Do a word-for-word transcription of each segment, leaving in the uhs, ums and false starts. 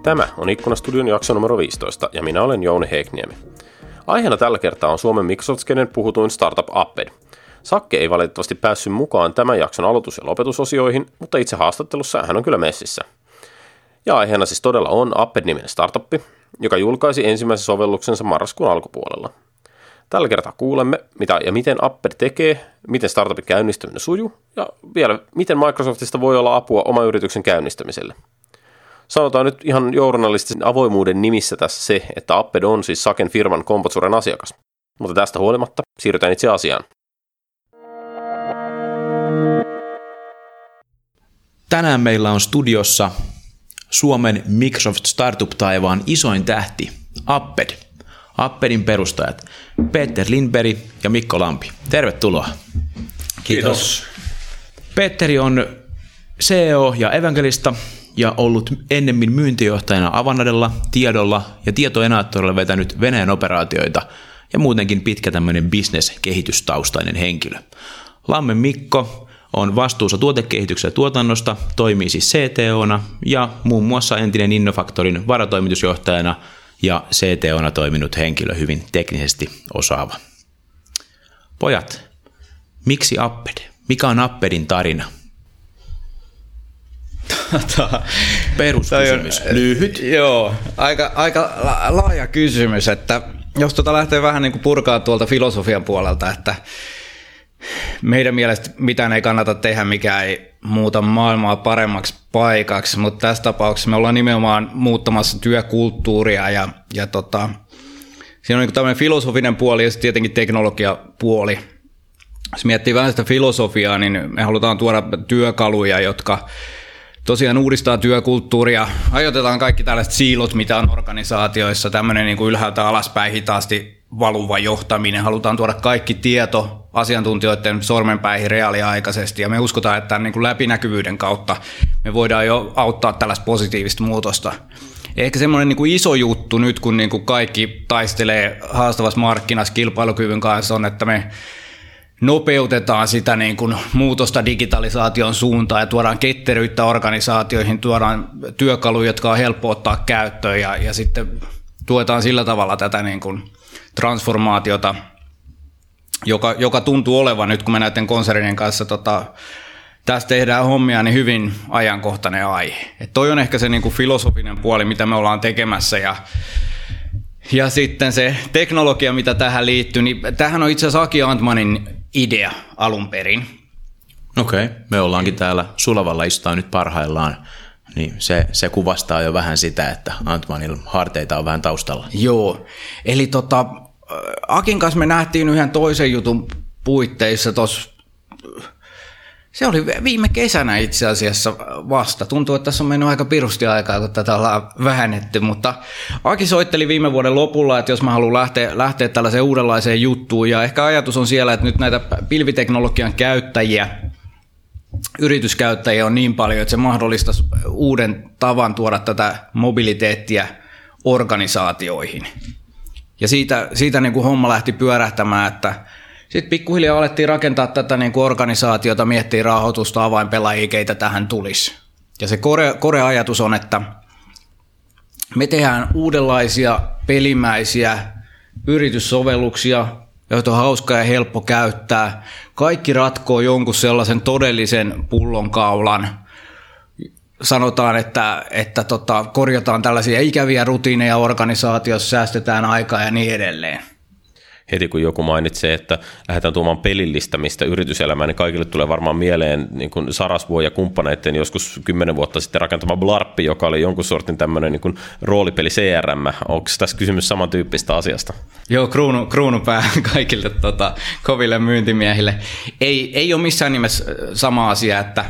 Tämä on Ikkunastudion jakso numero viisitoista ja minä olen Jouni Heikniemi. Aiheena tällä kertaa on Suomen Microsoft-skenen puhutuin startup Apped. Sakke ei valitettavasti päässyt mukaan tämän jakson aloitus- ja lopetusosioihin, mutta itse haastattelussa hän on kyllä messissä. Ja aiheena siis todella on Apped-niminen startuppi, joka julkaisi ensimmäisen sovelluksensa marraskuun alkupuolella. Tällä kertaa kuulemme, mitä ja miten Apped tekee, miten startupin käynnistyminen sujuu ja vielä miten Microsoftista voi olla apua oman yrityksen käynnistämiselle. Sanotaan nyt ihan journalistisen avoimuuden nimissä tässä se, että Apped on siis Saken firman Compotsuren asiakas. Mutta tästä huolimatta siirrytään itse asiaan. Tänään meillä on studiossa Suomen Microsoft Startup-taivaan isoin tähti, Apped. Appedin perustajat Peter Lindberg ja Mikko Lampi. Tervetuloa. Kiitos. Kiitos. Petteri on C E O ja evankelista ja ollut ennemmin myyntijohtajana Avanaddella, Tiedolla ja Tietoenaattorilla vetänyt Venäjän operaatioita ja muutenkin pitkä tämmöinen business-kehitystaustainen henkilö. Lamme Mikko on vastuussa tuotekehityksen ja tuotannosta, toimii siis C T O:na ja muun muassa entinen Innofactorin varatoimitusjohtajana ja C T O:na toiminut henkilö, hyvin teknisesti osaava. Pojat, miksi Apped? Mikä on Appedin tarina? Peruskysymys. Lyhyt. Joo, aika, aika laaja kysymys, että jos tuota lähtee vähän niin kuin purkaa tuolta filosofian puolelta, että meidän mielestä mitään ei kannata tehdä, mikä ei muuta maailmaa paremmaksi paikaksi, mutta tässä tapauksessa me ollaan nimenomaan muuttamassa työkulttuuria ja, ja tota, siinä on niin tämmöinen filosofinen puoli ja sitten tietenkin teknologiapuoli. Jos miettii vähän sitä filosofiaa, niin me halutaan tuoda työkaluja, jotka tosiaan uudistaa työkulttuuria. Ajoitetaan kaikki tällaiset siilot, mitä on organisaatioissa, tämmöinen niin kuin ylhäältä alaspäin hitaasti valuva johtaminen. Halutaan tuoda kaikki tieto asiantuntijoiden sormenpäihin reaaliaikaisesti, ja me uskotaan, että tämän niin kuin läpinäkyvyyden kautta me voidaan jo auttaa tällaista positiivista muutosta. Ehkä semmoinen niin kuin iso juttu nyt, kun niin kuin kaikki taistelee haastavassa markkinassa kilpailukyvyn kanssa, on, että me nopeutetaan sitä niin kuin muutosta digitalisaation suuntaan ja tuodaan ketteryyttä organisaatioihin, tuodaan työkaluja, jotka on helppo ottaa käyttöön ja, ja sitten tuetaan sillä tavalla tätä niin kuin transformaatiota, joka, joka tuntuu olevan nyt, kun me näiden konsernien kanssa tota, tässä tehdään hommia, niin hyvin ajankohtainen aihe. Et toi on ehkä se niin kuin filosofinen puoli, mitä me ollaan tekemässä ja Ja sitten se teknologia, mitä tähän liittyy, niin tämähän on itse asiassa Aki Antmanin idea alun perin. Okei, okay. Me ollaankin täällä Sulavalla istutaan nyt parhaillaan, niin se, se kuvastaa jo vähän sitä, että Antmanilla harteita on vähän taustalla. Joo, eli tota, Akin kanssa me nähtiin yhden toisen jutun puitteissa tuossa. Se oli viime kesänä itse asiassa vasta. Tuntuu, että tässä on mennyt aika pirusti aikaa, kun tätä ollaan vähennetty, mutta Aki soitteli viime vuoden lopulla, että jos mä haluan lähteä, lähteä tällaiseen uudenlaiseen juttuun, ja ehkä ajatus on siellä, että nyt näitä pilviteknologian käyttäjiä, yrityskäyttäjiä on niin paljon, että se mahdollistaisi uuden tavan tuoda tätä mobiliteettia organisaatioihin. Ja siitä, siitä niin kuin homma lähti pyörähtämään, että sitten pikkuhiljaa alettiin rakentaa tätä niin kuin organisaatiota, miettiä rahoitusta, avainpelaajia, keitä tähän tulisi. Ja se kore, kore-ajatus on, että me tehdään uudenlaisia pelimäisiä yrityssovelluksia, joita on hauska ja helppo käyttää. Kaikki ratkoo jonkun sellaisen todellisen pullonkaulan. Sanotaan, että, että tota, korjataan tällaisia ikäviä rutiineja organisaatiossa, säästetään aikaa ja niin edelleen. Heti kun joku mainitsee, että lähdetään tuomaan pelillistämistä yrityselämään, niin kaikille tulee varmaan mieleen niin kuin Sarasvuo ja kumppaneiden joskus kymmenen vuotta sitten rakentama Blarppi, joka oli jonkun sortin tämmöinen niin kuin roolipeli C R M. Onko tässä kysymys samantyyppistä asiasta? Joo, kruunu, kruunupää kaikille tota, koville myyntimiehille. Ei, ei ole missään nimessä sama asia, että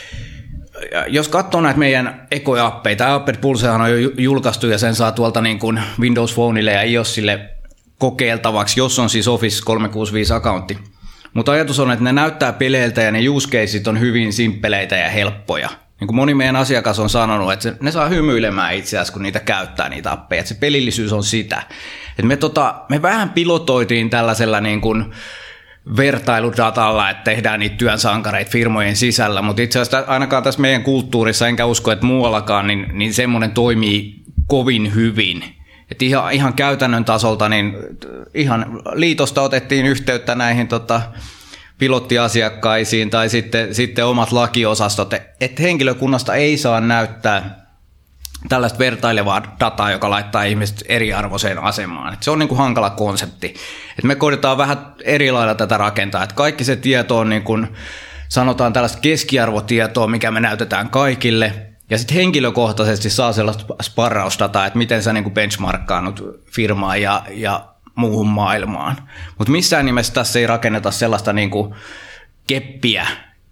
jos katsoo näitä meidän ekoja appeita, Apped Pulsehan on jo julkaistu ja sen saa tuolta niin kuin Windows Phoneille ja iOSille kokeiltavaksi, jos on siis Office kolmesataakuusikymmentäviisi-accountti. Mutta ajatus on, että ne näyttää peleiltä ja ne use caseit on hyvin simppeleitä ja helppoja. Niin kuin moni meidän asiakas on sanonut, että ne saa hymyilemään itse asiassa, kun niitä käyttää niitä appeja. Että se pelillisyys on sitä. Että me, tota, me vähän pilotoitiin tällaisella niin kuin vertailudatalla, että tehdään niitä työn sankareita firmojen sisällä, mutta itse asiassa ainakaan tässä meidän kulttuurissa, enkä usko, että muuallakaan, niin, niin semmoinen toimii kovin hyvin. Et ihan, ihan käytännön tasolta niin ihan liitosta otettiin yhteyttä näihin tota, pilottiasiakkaisiin tai sitten, sitten omat lakiosastot, että henkilökunnasta ei saa näyttää tällaista vertailevaa dataa, joka laittaa ihmiset eriarvoiseen asemaan. Et se on niin kuin hankala konsepti. Et me koitetaan vähän eri lailla tätä rakentaa. Et kaikki se tieto on niin kuin, sanotaan tällaista keskiarvotietoa, mikä me näytetään kaikille. Ja sitten henkilökohtaisesti saa sellaista sparrausdataa, että miten sä niin kuin benchmarkkaannut firmaan ja, ja muuhun maailmaan. Mutta missään nimessä tässä ei rakenneta sellaista niin kuin keppiä.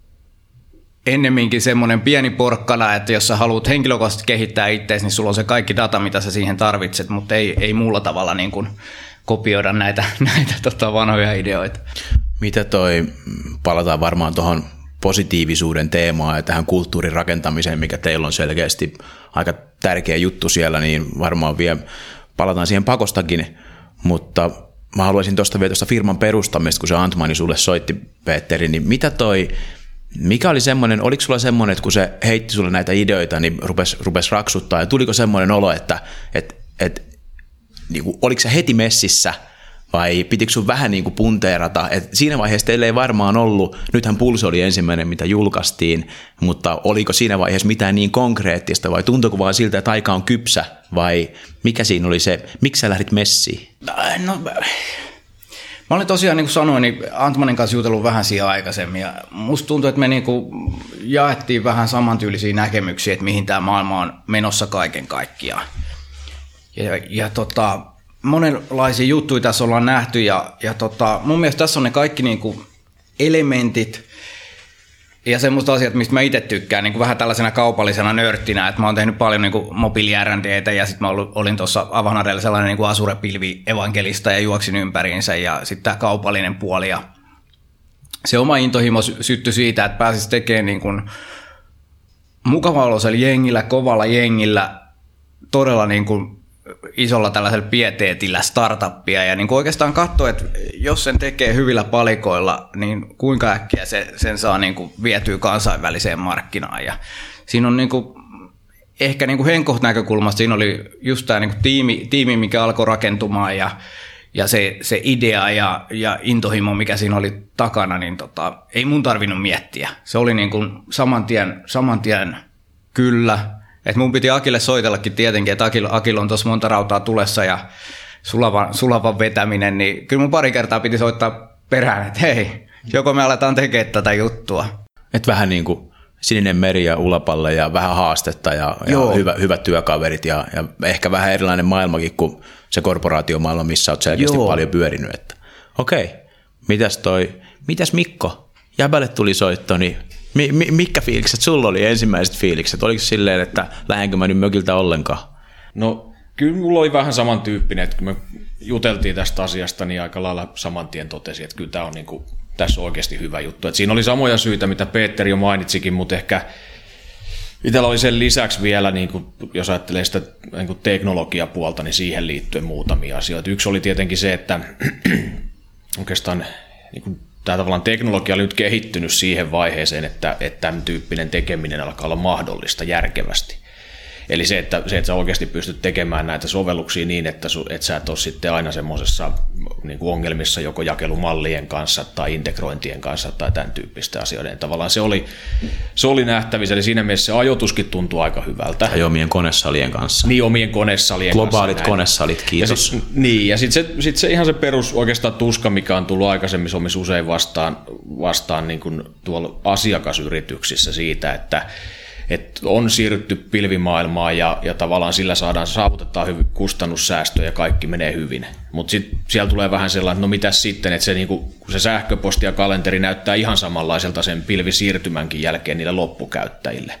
Ennemminkin semmoinen pieni porkkana, että jos sä haluat henkilökohtaisesti kehittää itseäsi, niin sulla on se kaikki data, mitä sä siihen tarvitset, mutta ei, ei muulla tavalla niin kuin kopioida näitä, näitä tota vanhoja ideoita. Mitä toi, palataan varmaan tuohon positiivisuuden teemaan ja tähän kulttuurin rakentamiseen, mikä teillä on selkeästi aika tärkeä juttu siellä, niin varmaan vielä palataan siihen pakostakin, mutta mä haluaisin tuosta vielä tuosta firman perustamista, kun se Antmani sulle soitti, Petteri, niin mitä toi, mikä oli semmoinen, oliko sulla semmoinen, että kun se heitti sulle näitä ideoita, niin rupesi, rupesi raksuttaa, ja tuliko semmoinen olo, että et, et, niin kuin, oliko se heti messissä, vai pitikö sun vähän niin kuin punteerata? Et siinä vaiheessa teillä ei varmaan ollut, nythän Pulse oli ensimmäinen, mitä julkaistiin, mutta oliko siinä vaiheessa mitään niin konkreettista, vai tuntuiko vaan siltä, että aika on kypsä, vai mikä siinä oli se, miksi sä lähdit messiin? No, mä olin tosiaan, niin kuin sanoin, niin Antmanin kanssa jutellut vähän siihen aikaisemmin, ja musta tuntuu, että me niin kuin jaettiin vähän samantyylisiä näkemyksiä, että mihin tämä maailma on menossa kaiken kaikkiaan. Ja, ja tota... monenlaisia juttuja tässä ollaan nähty ja, ja tota, mun mielestä tässä on ne kaikki niinku elementit ja semmoista asiat, mistä mä itse tykkään niinku vähän tällaisena kaupallisena nörttinä, että mä oon tehnyt paljon niinku mobiili-R and D:tä ja sitten mä olin tuossa Avanadella sellainen niinku Azure-pilvi-evankelista ja juoksin ympäriinsä ja sitten tämä kaupallinen puoli ja se oma intohimo syttyi siitä, että pääsisi tekemään niinku mukava-oloisella jengillä, kovalla jengillä, todella niinku isolla tällaisella pieteetillä startuppia ja niin kuin oikeastaan katsoa, että jos sen tekee hyvillä palikoilla, niin kuinka äkkiä se, sen saa niin kuin vietyä kansainväliseen markkinaan. Ja siinä on niin kuin, ehkä niin kuin Henko näkökulmasta siinä oli just tämä niin kuin tiimi, tiimi, mikä alkoi rakentumaan ja, ja se, se idea ja, ja intohimo, mikä siinä oli takana, niin tota, ei mun tarvinnut miettiä. Se oli niin kuin saman tien, saman tien kyllä. Et mun piti Akille soitellakin tietenkin, että Akil, Akil on tuossa monta rautaa tulessa ja sulavan, sulavan vetäminen, niin kyllä mun pari kertaa piti soittaa perään, että hei, joko me aletaan tekemään tätä juttua. Et vähän niin kuin Sininen meri ja Ulapalle ja vähän haastetta ja, ja hyvä, hyvät työkaverit ja, ja ehkä vähän erilainen maailmakin kuin se korporaatiomaailma, missä olet selkeästi Joo. paljon pyörinyt. Että. Okei, mitäs toi, mitäs Mikko? Jäbälle tuli soitto, niin Mi- mi- mitkä fiilikset sulla oli ensimmäiset fiilikset? Oliko silleen, että lähdenkö mä nyt mökiltä ollenkaan? No kyllä mulla oli vähän samantyyppinen, että kun me juteltiin tästä asiasta, niin aika lailla saman tien totesin, että kyllä tämä on, niin kuin, tässä on oikeasti hyvä juttu. Että siinä oli samoja syitä, mitä Petteri jo mainitsikin, mutta ehkä itsellä oli sen lisäksi vielä, niin kuin, jos ajattelee sitä niin kuin teknologiapuolta, niin siihen liittyen muutamia asioita. Yksi oli tietenkin se, että oikeastaan niin kuin, tämä tavallaan teknologia oli nyt kehittynyt siihen vaiheeseen, että, että tämän tyyppinen tekeminen alkaa olla mahdollista järkevästi. Eli se, että, se, että sä oikeasti pystyt tekemään näitä sovelluksia niin, että, su, että sä et ole sitten aina semmoisessa niin kuin ongelmissa joko jakelumallien kanssa tai integrointien kanssa tai tämän tyyppistä asioiden. Tavallaan se oli, se oli nähtävissä, eli siinä mielessä se ajoituskin tuntui aika hyvältä. Tai omien konesalien kanssa. Niin, omien konesalien Globaalit kanssa. Globaalit konesalit, kiitos. Ja sit, niin, ja sitten se, sit se ihan se perus oikeastaan tuska, mikä on tullut aikaisemmin Suomessa usein vastaan, vastaan niin kuin tuolla asiakasyrityksissä siitä, että että on siirrytty pilvimaailmaan ja, ja tavallaan sillä saadaan, saavutetaan hyvin kustannussäästöjä ja kaikki menee hyvin. Mutta sitten siellä tulee vähän sellainen, että no mitäs sitten, että se, niinku, se sähköposti ja kalenteri näyttää ihan samanlaiselta sen pilvisiirtymänkin jälkeen niille loppukäyttäjille.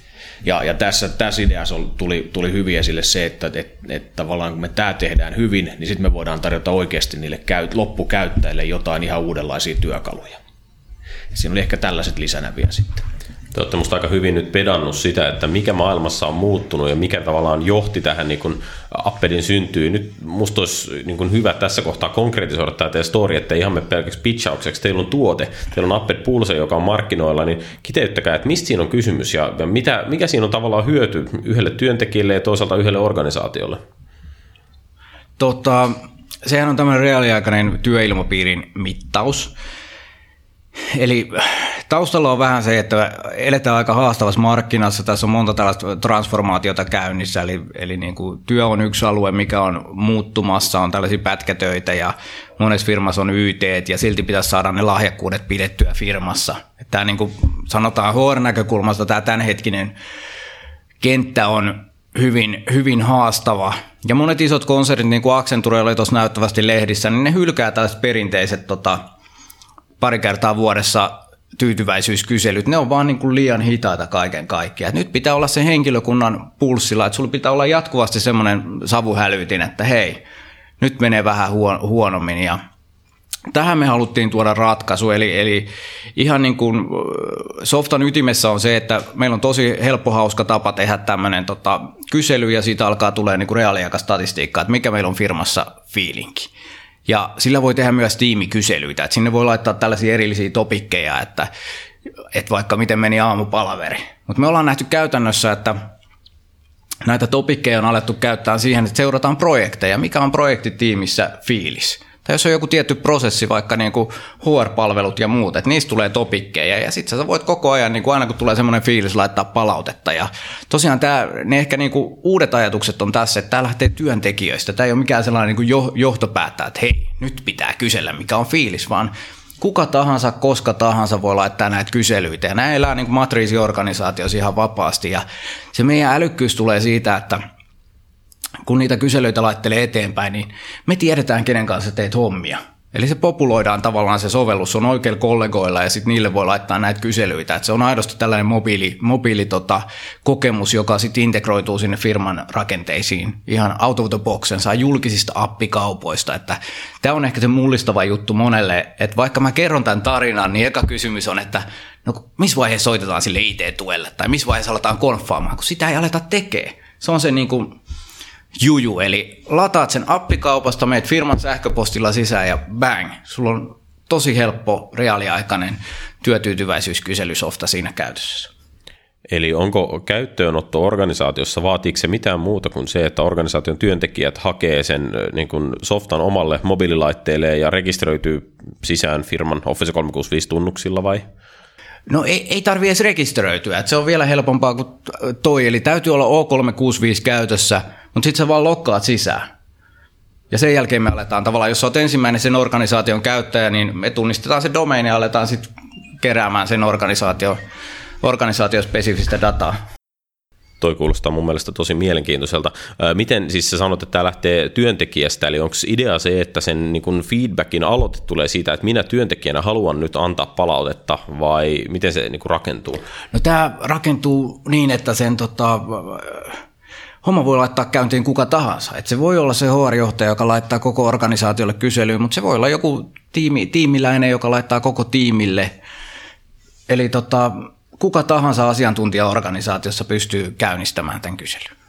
Ja, ja tässä, tässä ideassa tuli, tuli hyvin esille se, että et, et tavallaan kun me tämä tehdään hyvin, niin sitten me voidaan tarjota oikeasti niille käy, loppukäyttäjille jotain ihan uudenlaisia työkaluja. Siinä oli ehkä tällaiset lisänä vielä sitten. Te olette musta aika hyvin nyt pedannut sitä, että mikä maailmassa on muuttunut ja mikä tavallaan johti tähän niin kuin Appedin syntyyn. Nyt musta olisi niin kuin hyvä tässä kohtaa konkretisoida tämä teidän story, että ihan me pelkäksi pitchaukseksi. Teillä on tuote, teillä on Apped Pulse, joka on markkinoilla, niin kiteyttäkää, että mistä siinä on kysymys ja mitä, mikä siinä on tavallaan hyöty yhdelle työntekijälle ja toisaalta yhdelle organisaatiolle? Tota, sehän on tämmöinen reaaliaikainen työilmapiirin mittaus. Eli taustalla on vähän se, että eletään aika haastavassa markkinassa. Tässä on monta tällaista transformaatiota käynnissä, eli, eli niin kuin työ on yksi alue, mikä on muuttumassa, on tällaisia pätkätöitä ja monessa firmassa on Y T:t ja silti pitäisi saada ne lahjakkuudet pidettyä firmassa. Tämä niin kuin sanotaan H R-näkökulmasta, tämä tämänhetkinen kenttä on hyvin, hyvin haastava. Ja monet isot konsernit, niin kuin Accenture oli tuossa näyttävästi lehdissä, niin ne hylkää tällaiset perinteiset tota, pari kertaa vuodessa tyytyväisyyskyselyt. Ne on vaan niin kuin liian hitaita kaiken kaikkiaan. Nyt pitää olla se henkilökunnan pulssilla, että sulla pitää olla jatkuvasti semmoinen savuhälytin, että hei, nyt menee vähän huonommin. Ja tähän me haluttiin tuoda ratkaisu, eli, eli ihan niin kuin Softan ytimessä on se, että meillä on tosi helppo, hauska tapa tehdä tämmöinen tota, kysely, ja siitä alkaa tulee niin kuin reaaliaikastatistiikkaa, että mikä meillä on firmassa fiilinki. Ja sillä voi tehdä myös tiimikyselyitä, että sinne voi laittaa tällaisia erillisiä topikkeja, että, että vaikka miten meni aamupalaveri. Mutta me ollaan nähty käytännössä, että näitä topikkeja on alettu käyttää siihen, että seurataan projekteja. Mikä on projektitiimissä fiilis? Tai jos on joku tietty prosessi, vaikka niin kuin H R-palvelut ja muut, että niistä tulee topikkeja ja sitten sä voit koko ajan, niin kuin aina kun tulee semmoinen fiilis, laittaa palautetta. Ja tosiaan tämä, ne ehkä niin kuin uudet ajatukset on tässä, että tämä lähtee työntekijöistä. Tämä ei ole mikään sellainen niin kuin johtopäättää, että hei, nyt pitää kysellä, mikä on fiilis, vaan kuka tahansa, koska tahansa voi laittaa näitä kyselyitä. Ja nämä elää niin kuin matriisiorganisaatioissa ihan vapaasti. Ja se meidän älykkyys tulee siitä, että kun niitä kyselyitä laittelee eteenpäin, niin me tiedetään, kenen kanssa teet hommia. Eli se populoidaan tavallaan, se sovellus on oikeilla kollegoilla ja sitten niille voi laittaa näitä kyselyitä. Et se on aidosti tällainen mobiili, mobiili tota, kokemus, joka sitten integroituu sinne firman rakenteisiin ihan out of the box, saa julkisista appikaupoista. Tämä on ehkä se mullistava juttu monelle, että vaikka mä kerron tämän tarinan, niin eka kysymys on, että no, missä vaiheessa soitetaan sille I T-tuelle tai missä vaiheessa aletaan konfaamaan, kun sitä ei aleta tekemään. Se on se niin kuin juju, eli lataat sen appikaupasta, meet firman sähköpostilla sisään ja bang, sulla on tosi helppo reaaliaikainen työtyytyväisyyskyselysofta siinä käytössä. Eli onko käyttöönotto organisaatiossa, vaatiiko se mitään muuta kuin se, että organisaation työntekijät hakee sen niin kuin softan omalle mobiililaitteelle ja rekisteröityy sisään firman Office kolmesataakuusikymmentäviisi tunnuksilla vai? No ei, ei tarvitse edes rekisteröityä, että se on vielä helpompaa kuin toi, eli täytyy olla O kolmesataakuusikymmentäviisi käytössä, mutta sitten sä vaan lokkaat sisään. Ja sen jälkeen me aletaan tavallaan, jos sä oot ensimmäinen sen organisaation käyttäjä, niin me tunnistetaan se domaini ja aletaan sitten keräämään sen organisaatio, organisaatiospesifistä dataa. Toi kuulostaa mun mielestä tosi mielenkiintoiselta. Miten siis sä sanot, että tämä lähtee työntekijästä, eli onko idea se, että sen niin kun feedbackin aloite tulee siitä, että minä työntekijänä haluan nyt antaa palautetta, vai miten se niin kun rakentuu? No tämä rakentuu niin, että sen tota, homma voi laittaa käyntiin kuka tahansa. Et se voi olla se H R-johtaja, joka laittaa koko organisaatiolle kyselyyn, mutta se voi olla joku tiimi, tiimiläinen, joka laittaa koko tiimille. Eli tota, kuka tahansa asiantuntijaorganisaatiossa pystyy käynnistämään tämän kyselyn.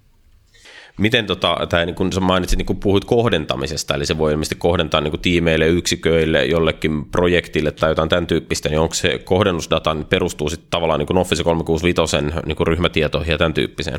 Miten tota, tämä, niin kun sä mainitsit, niin kun puhuit kohdentamisesta, eli se voi ilmeisesti kohdentaa niin kun tiimeille, yksiköille, jollekin projektille tai jotain tämän tyyppistä, niin onko se kohdennusdata, niin perustuu sitten tavallaan niin kun Office kolmesataakuusikymmentäviisi niin kun ryhmätietoihin ja tämän tyyppiseen?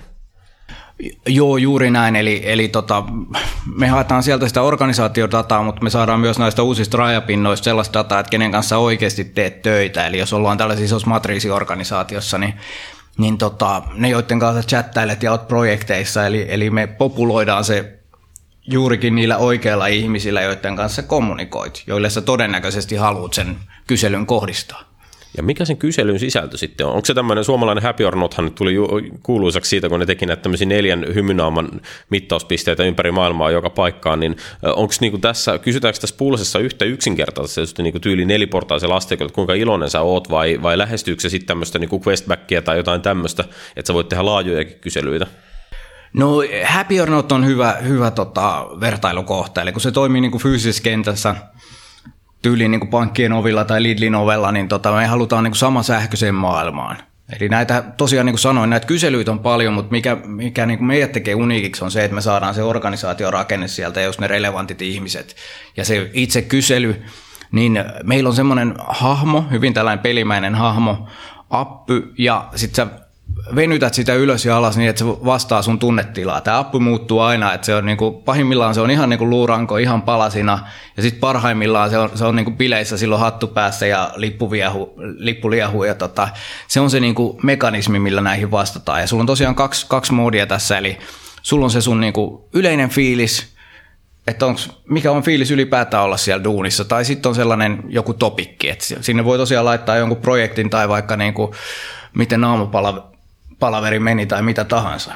Joo, juuri näin. Eli, eli tota, me haetaan sieltä sitä organisaatiodataa, mutta me saadaan myös näistä uusista rajapinnoista sellaista dataa, että kenen kanssa oikeasti teet töitä. Eli jos ollaan tällaisessa isossa matriisiorganisaatiossa, niin, niin tota, ne, joiden kanssa chattailet ja olet projekteissa, eli, eli me populoidaan se juurikin niillä oikeilla ihmisillä, joiden kanssa kommunikoit, joille sä todennäköisesti haluat sen kyselyn kohdistaa. Ja mikä sen kyselyn sisältö sitten on? Onko se tämmöinen suomalainen Happy or Nothan nyt tuli kuuluisaksi siitä, kun ne teki näitä tämmöisiä neljän hymynaaman mittauspisteitä ympäri maailmaa joka paikkaan, niin onko niinku tässä, kysytäänkö tässä Pulsessa yhtä yksinkertaisesti niinku tyyli neliportaisella asteikolla, että kuinka iloinen sä oot, vai, vai lähestyykö se sitten tämmöistä niinku questbackia tai jotain tämmöistä, että sä voit tehdä laajojakin kyselyitä? No Happy or Not on hyvä, hyvä tota, vertailukohta, eli kun se toimii niinku fyysisessä kentässä, tyyliin niin kuin pankkien ovilla tai Lidlin ovella, niin tota, me halutaan niin kuin sama sähköiseen maailmaan. Eli näitä, tosiaan niin kuin sanoin, näitä kyselyitä on paljon, mutta mikä, mikä niin kuin meidät tekee uniikiksi on se, että me saadaan se organisaation rakenne sieltä ja just ne relevantit ihmiset. Ja se itse kysely, niin meillä on semmoinen hahmo, hyvin tällainen pelimäinen hahmo, appi, ja sitten sä venytät sitä ylös ja alas niin, että se vastaa sun tunnetilaa. Tämä appi muuttuu aina, että se on niin kuin, pahimmillaan se on ihan niin kuin luuranko, ihan palasina, ja sitten parhaimmillaan se on, se on niin kuin bileissä silloin hattu päässä ja lippuviehu, lippuliehu, ja tota, se on se niin kuin mekanismi, millä näihin vastataan. Ja sulla on tosiaan kaksi, kaksi moodia tässä, eli sulla on se sun niin kuin yleinen fiilis, että onks, mikä on fiilis ylipäätään olla siellä duunissa, tai sitten on sellainen joku topikki, että sinne voi tosiaan laittaa jonkun projektin tai vaikka niin kuin, miten aamupalaveri meni tai mitä tahansa.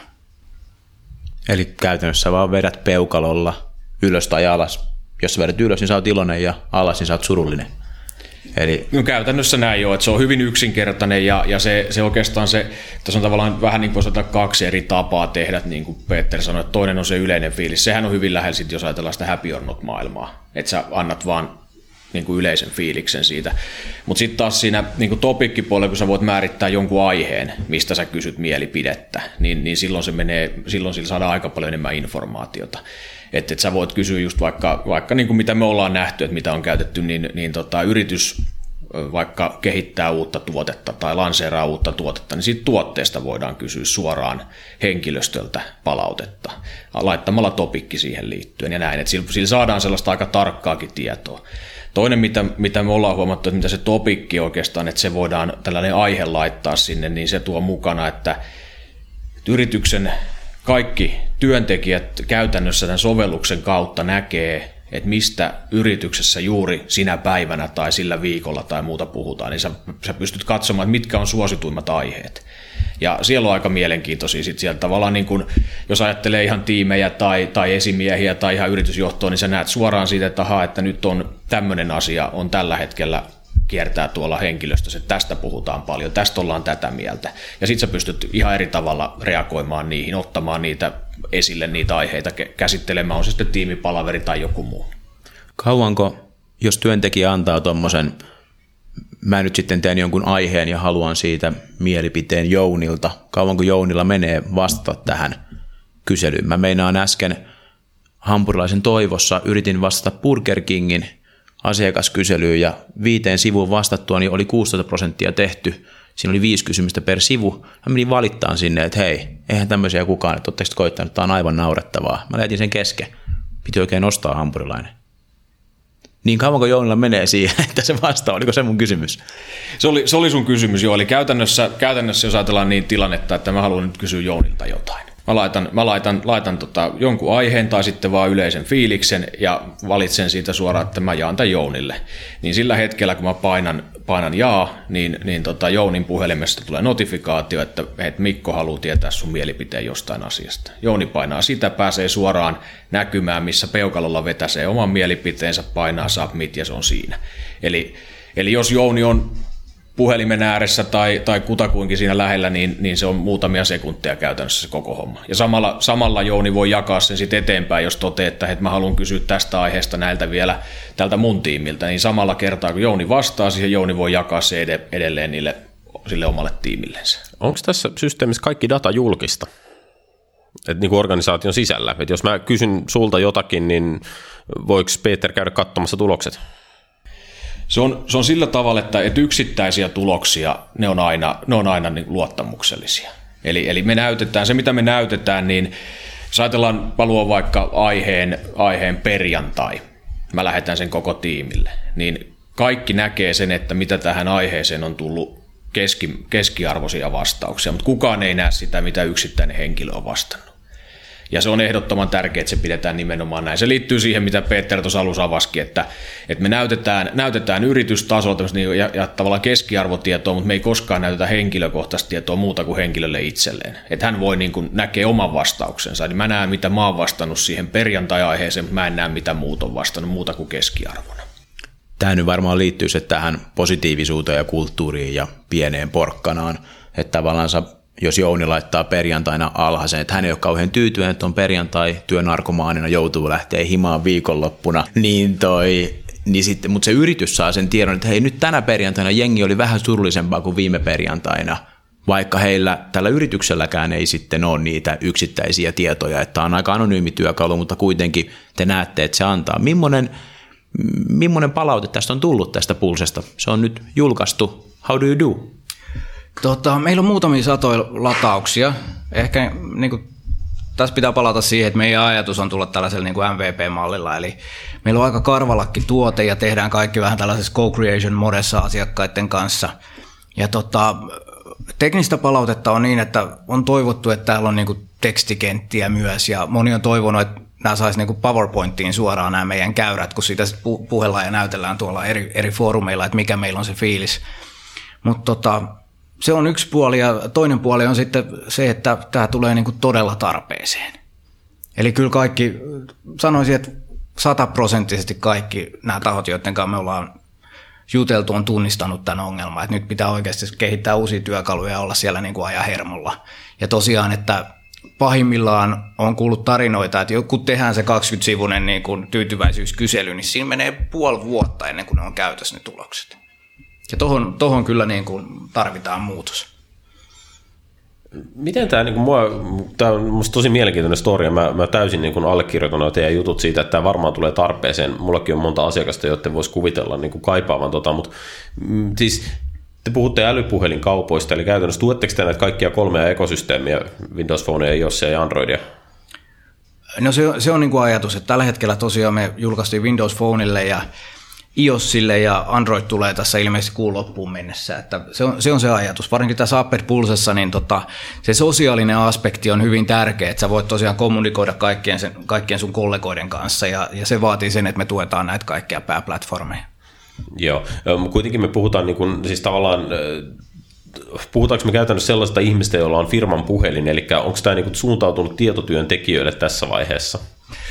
Eli käytännössä vaan vedät peukalolla ylös tai alas. Jos sä vedät ylös, niin sä oot iloinen, ja alas, niin sä oot surullinen. Eli... No, käytännössä näin jo, että se on hyvin yksinkertainen, ja, ja se, se oikeastaan se, tässä on tavallaan vähän niin kuin sanotaan kaksi eri tapaa tehdä, niin kuin Peter sanoi, että toinen on se yleinen fiilis. Sehän on hyvin lähellä sit, jos ajatellaan sitä happy or not -maailmaa, että sä annat vaan niin kuin yleisen fiiliksen siitä. Mutta sitten taas siinä niin kuin topikkipuolella, kun sä voit määrittää jonkun aiheen, mistä sä kysyt mielipidettä, niin, niin silloin se menee, silloin sillä saadaan aika paljon enemmän informaatiota. Että et sä voit kysyä just vaikka, vaikka niin kuin mitä me ollaan nähty, että mitä on käytetty, niin, niin tota, yritys vaikka kehittää uutta tuotetta tai lanseeraa uutta tuotetta, niin siitä tuotteesta voidaan kysyä suoraan henkilöstöltä palautetta, laittamalla topikki siihen liittyen ja näin, että sillä, sillä saadaan sellaista aika tarkkaakin tietoa. Toinen, mitä, mitä me ollaan huomattu, että mitä se topikki oikeastaan, että se voidaan tällainen aihe laittaa sinne, niin se tuo mukana, että yrityksen kaikki työntekijät käytännössä tämän sovelluksen kautta näkee, että mistä yrityksessä juuri sinä päivänä tai sillä viikolla tai muuta puhutaan, niin sä, sä pystyt katsomaan, että mitkä on suosituimmat aiheet. Ja siellä on aika mielenkiintoisia sitten siellä tavallaan, niin kun, jos ajattelee ihan tiimejä tai, tai esimiehiä tai ihan yritysjohtoa, niin sä näet suoraan siitä, että, aha, että nyt on tämmöinen asia on tällä hetkellä kiertää tuolla henkilöstössä, että tästä puhutaan paljon, tästä ollaan tätä mieltä. Ja sitten sä pystyt ihan eri tavalla reagoimaan niihin, ottamaan niitä esille, niitä aiheita, käsittelemään, on se sitten tiimipalaveri tai joku muu. Kauanko, jos työntekijä antaa tuommoisen, mä nyt sitten teen jonkun aiheen ja haluan siitä mielipiteen Jounilta, kauanko Jounilla menee vastata tähän kyselyyn? Mä meinaan äsken hampurilaisen toivossa, yritin vastata Burger Kingin asiakaskyselyyn ja viiteen sivuun vastattua, niin oli kuusitoista prosenttia tehty. Siinä oli viisi kysymystä per sivu. Mä menin valittaan sinne, että hei, eihän tämmöisiä kukaan, että ootteko koittanut, tämä on aivan naurettavaa. Mä lähdin sen kesken. Piti oikein ostaa hampurilainen. Niin kauanko Jounilla menee siihen, että se vastaa, oliko se mun kysymys? Se oli, se oli sun kysymys, joo. Eli käytännössä, käytännössä jos ajatellaan niin tilannetta, että mä haluan nyt kysyä Jounilta jotain. Mä laitan, mä laitan, laitan tota jonkun aiheen tai sitten vaan yleisen fiiliksen ja valitsen siitä suoraan, että mä jaan tämän Jounille. Niin sillä hetkellä, kun mä painan, painan jaa, niin, niin tota Jounin puhelimesta tulee notifikaatio, että, että Mikko haluaa tietää sun mielipiteen jostain asiasta. Jouni painaa sitä, pääsee suoraan näkymään, missä peukalolla vetäsee oman mielipiteensä, painaa submit ja se on siinä. Eli, eli jos Jouni on puhelimen ääressä tai, tai kutakuinkin siinä lähellä, niin, niin se on muutamia sekunteja käytännössä se koko homma. Ja samalla, samalla Jouni voi jakaa sen sitten eteenpäin, jos toteaa, että, että mä haluan kysyä tästä aiheesta näiltä vielä tältä mun tiimiltä, niin samalla kertaa kun Jouni vastaa siihen, Jouni voi jakaa se edelleen niille, sille omalle tiimillensä. Onko tässä systeemissä kaikki data julkista? Et niin kuin organisaation sisällä. Et jos mä kysyn sulta jotakin, niin voiko Peter käydä katsomassa tulokset? Se on, se on sillä tavalla, että, että yksittäisiä tuloksia, ne on aina, ne on aina niin luottamuksellisia. Eli, eli me näytetään, se mitä me näytetään, niin jos ajatellaan, mä luon vaikka aiheen, aiheen perjantai, mä lähetän sen koko tiimille, niin kaikki näkee sen, että mitä tähän aiheeseen on tullut keski, keskiarvoisia vastauksia, mutta kukaan ei näe sitä, mitä yksittäinen henkilö on vastannut. Ja se on ehdottoman tärkeää, että se pidetään nimenomaan näin. Se liittyy siihen, mitä Peter tuossa alussa avasikin, että, että me näytetään, näytetään yritystasolla ja, ja tavallaan keskiarvotietoa, mutta me ei koskaan näytetä henkilökohtaista tietoa muuta kuin henkilölle itselleen. Että hän voi niin kuin näkee oman vastauksensa. Eli mä näen, mitä mä oon vastannut siihen perjantai-aiheeseen, mutta mä en näe, mitä muut on vastannut muuta kuin keskiarvona. Tämä nyt varmaan liittyy se tähän positiivisuuteen ja kulttuuriin ja pieneen porkkanaan, että tavallaan jos Jouni laittaa perjantaina alhaisen, että hän ei ole kauhean tyytyväinen, että on perjantai työnarkomaanina, joutuu lähteä himaan viikonloppuna, niin toi, niin sitten, mutta se yritys saa sen tiedon, että hei nyt tänä perjantaina jengi oli vähän surullisempaa kuin viime perjantaina, vaikka heillä tällä yritykselläkään ei sitten ole niitä yksittäisiä tietoja, että on aika anonyymi työkalu, mutta kuitenkin te näette, että se antaa. Millainen, millainen palaute tästä on tullut tästä Pulsesta? Se on nyt julkaistu. How do you do? Tota, meillä on muutamia satoja latauksia. Ehkä niin kuin, tässä pitää palata siihen, että meidän ajatus on tulla tällaisella niin kuin M V P-mallilla. Eli meillä on aika karvalakki tuote ja tehdään kaikki vähän tällaisessa co-creation modessa asiakkaiden kanssa. Ja tota, teknistä palautetta on niin, että on toivottu, että täällä on niin kuin tekstikenttiä myös ja moni on toivonut, että nämä saisi niin kuin PowerPointiin suoraan nämä meidän käyrät, kun siitä sitten puhellaan ja näytellään tuolla eri, eri foorumeilla, että mikä meillä on se fiilis. Mutta tota, se on yksi puoli ja toinen puoli on sitten se, että tämä tulee niin kuin todella tarpeeseen. Eli kyllä kaikki, sanoisin, että sataprosenttisesti kaikki nämä tahot, joiden kanssa me ollaan juteltu, on tunnistanut tämän ongelman, että nyt pitää oikeasti kehittää uusia työkaluja ja olla siellä niin kuin ajan hermolla. Ja tosiaan, että pahimmillaan on kuullut tarinoita, että kun tehdään se kaksikymmentä-sivuinen niin kuin tyytyväisyyskysely, niin siinä menee puoli vuotta ennen kuin ne on käytössä ne tulokset. Ja tohon, tohon kyllä niin kuin tarvitaan muutos. Miten tämä, niin kuin mua, tämä on musta tosi mielenkiintoinen story, ja mä, mä täysin niin kuin allekirjoitan noita teidän jutut siitä, että tämä varmaan tulee tarpeeseen. Mullakin on monta asiakasta, joiden voisi kuvitella niin kuin kaipaavan, tota, mutta mm, siis te puhutte älypuhelinkaupoista, eli käytännössä tuetteko te näitä kaikkia kolmea ekosysteemiä, Windows Phonea, iOSia ja Androidia? No se, se on niin kuin ajatus, että tällä hetkellä tosiaan me julkaistiin Windows Phonelle ja iOSille ja Android tulee tässä ilmeisesti kuun loppuun mennessä. Että se, on, se on se ajatus. Varsinkin tässä Apped Pulsessa niin tota, se sosiaalinen aspekti on hyvin tärkeä, että sä voit tosiaan kommunikoida kaikkien, sen, kaikkien sun kollegoiden kanssa ja, ja se vaatii sen, että me tuetaan näitä kaikkia pääplatformeja. Joo, kuitenkin me puhutaan niin kuin, siis tavallaan, puhutaanko me käytännössä sellaista ihmistä, jolla on firman puhelin, eli onko tämä niin kuin suuntautunut tietotyöntekijöille tässä vaiheessa?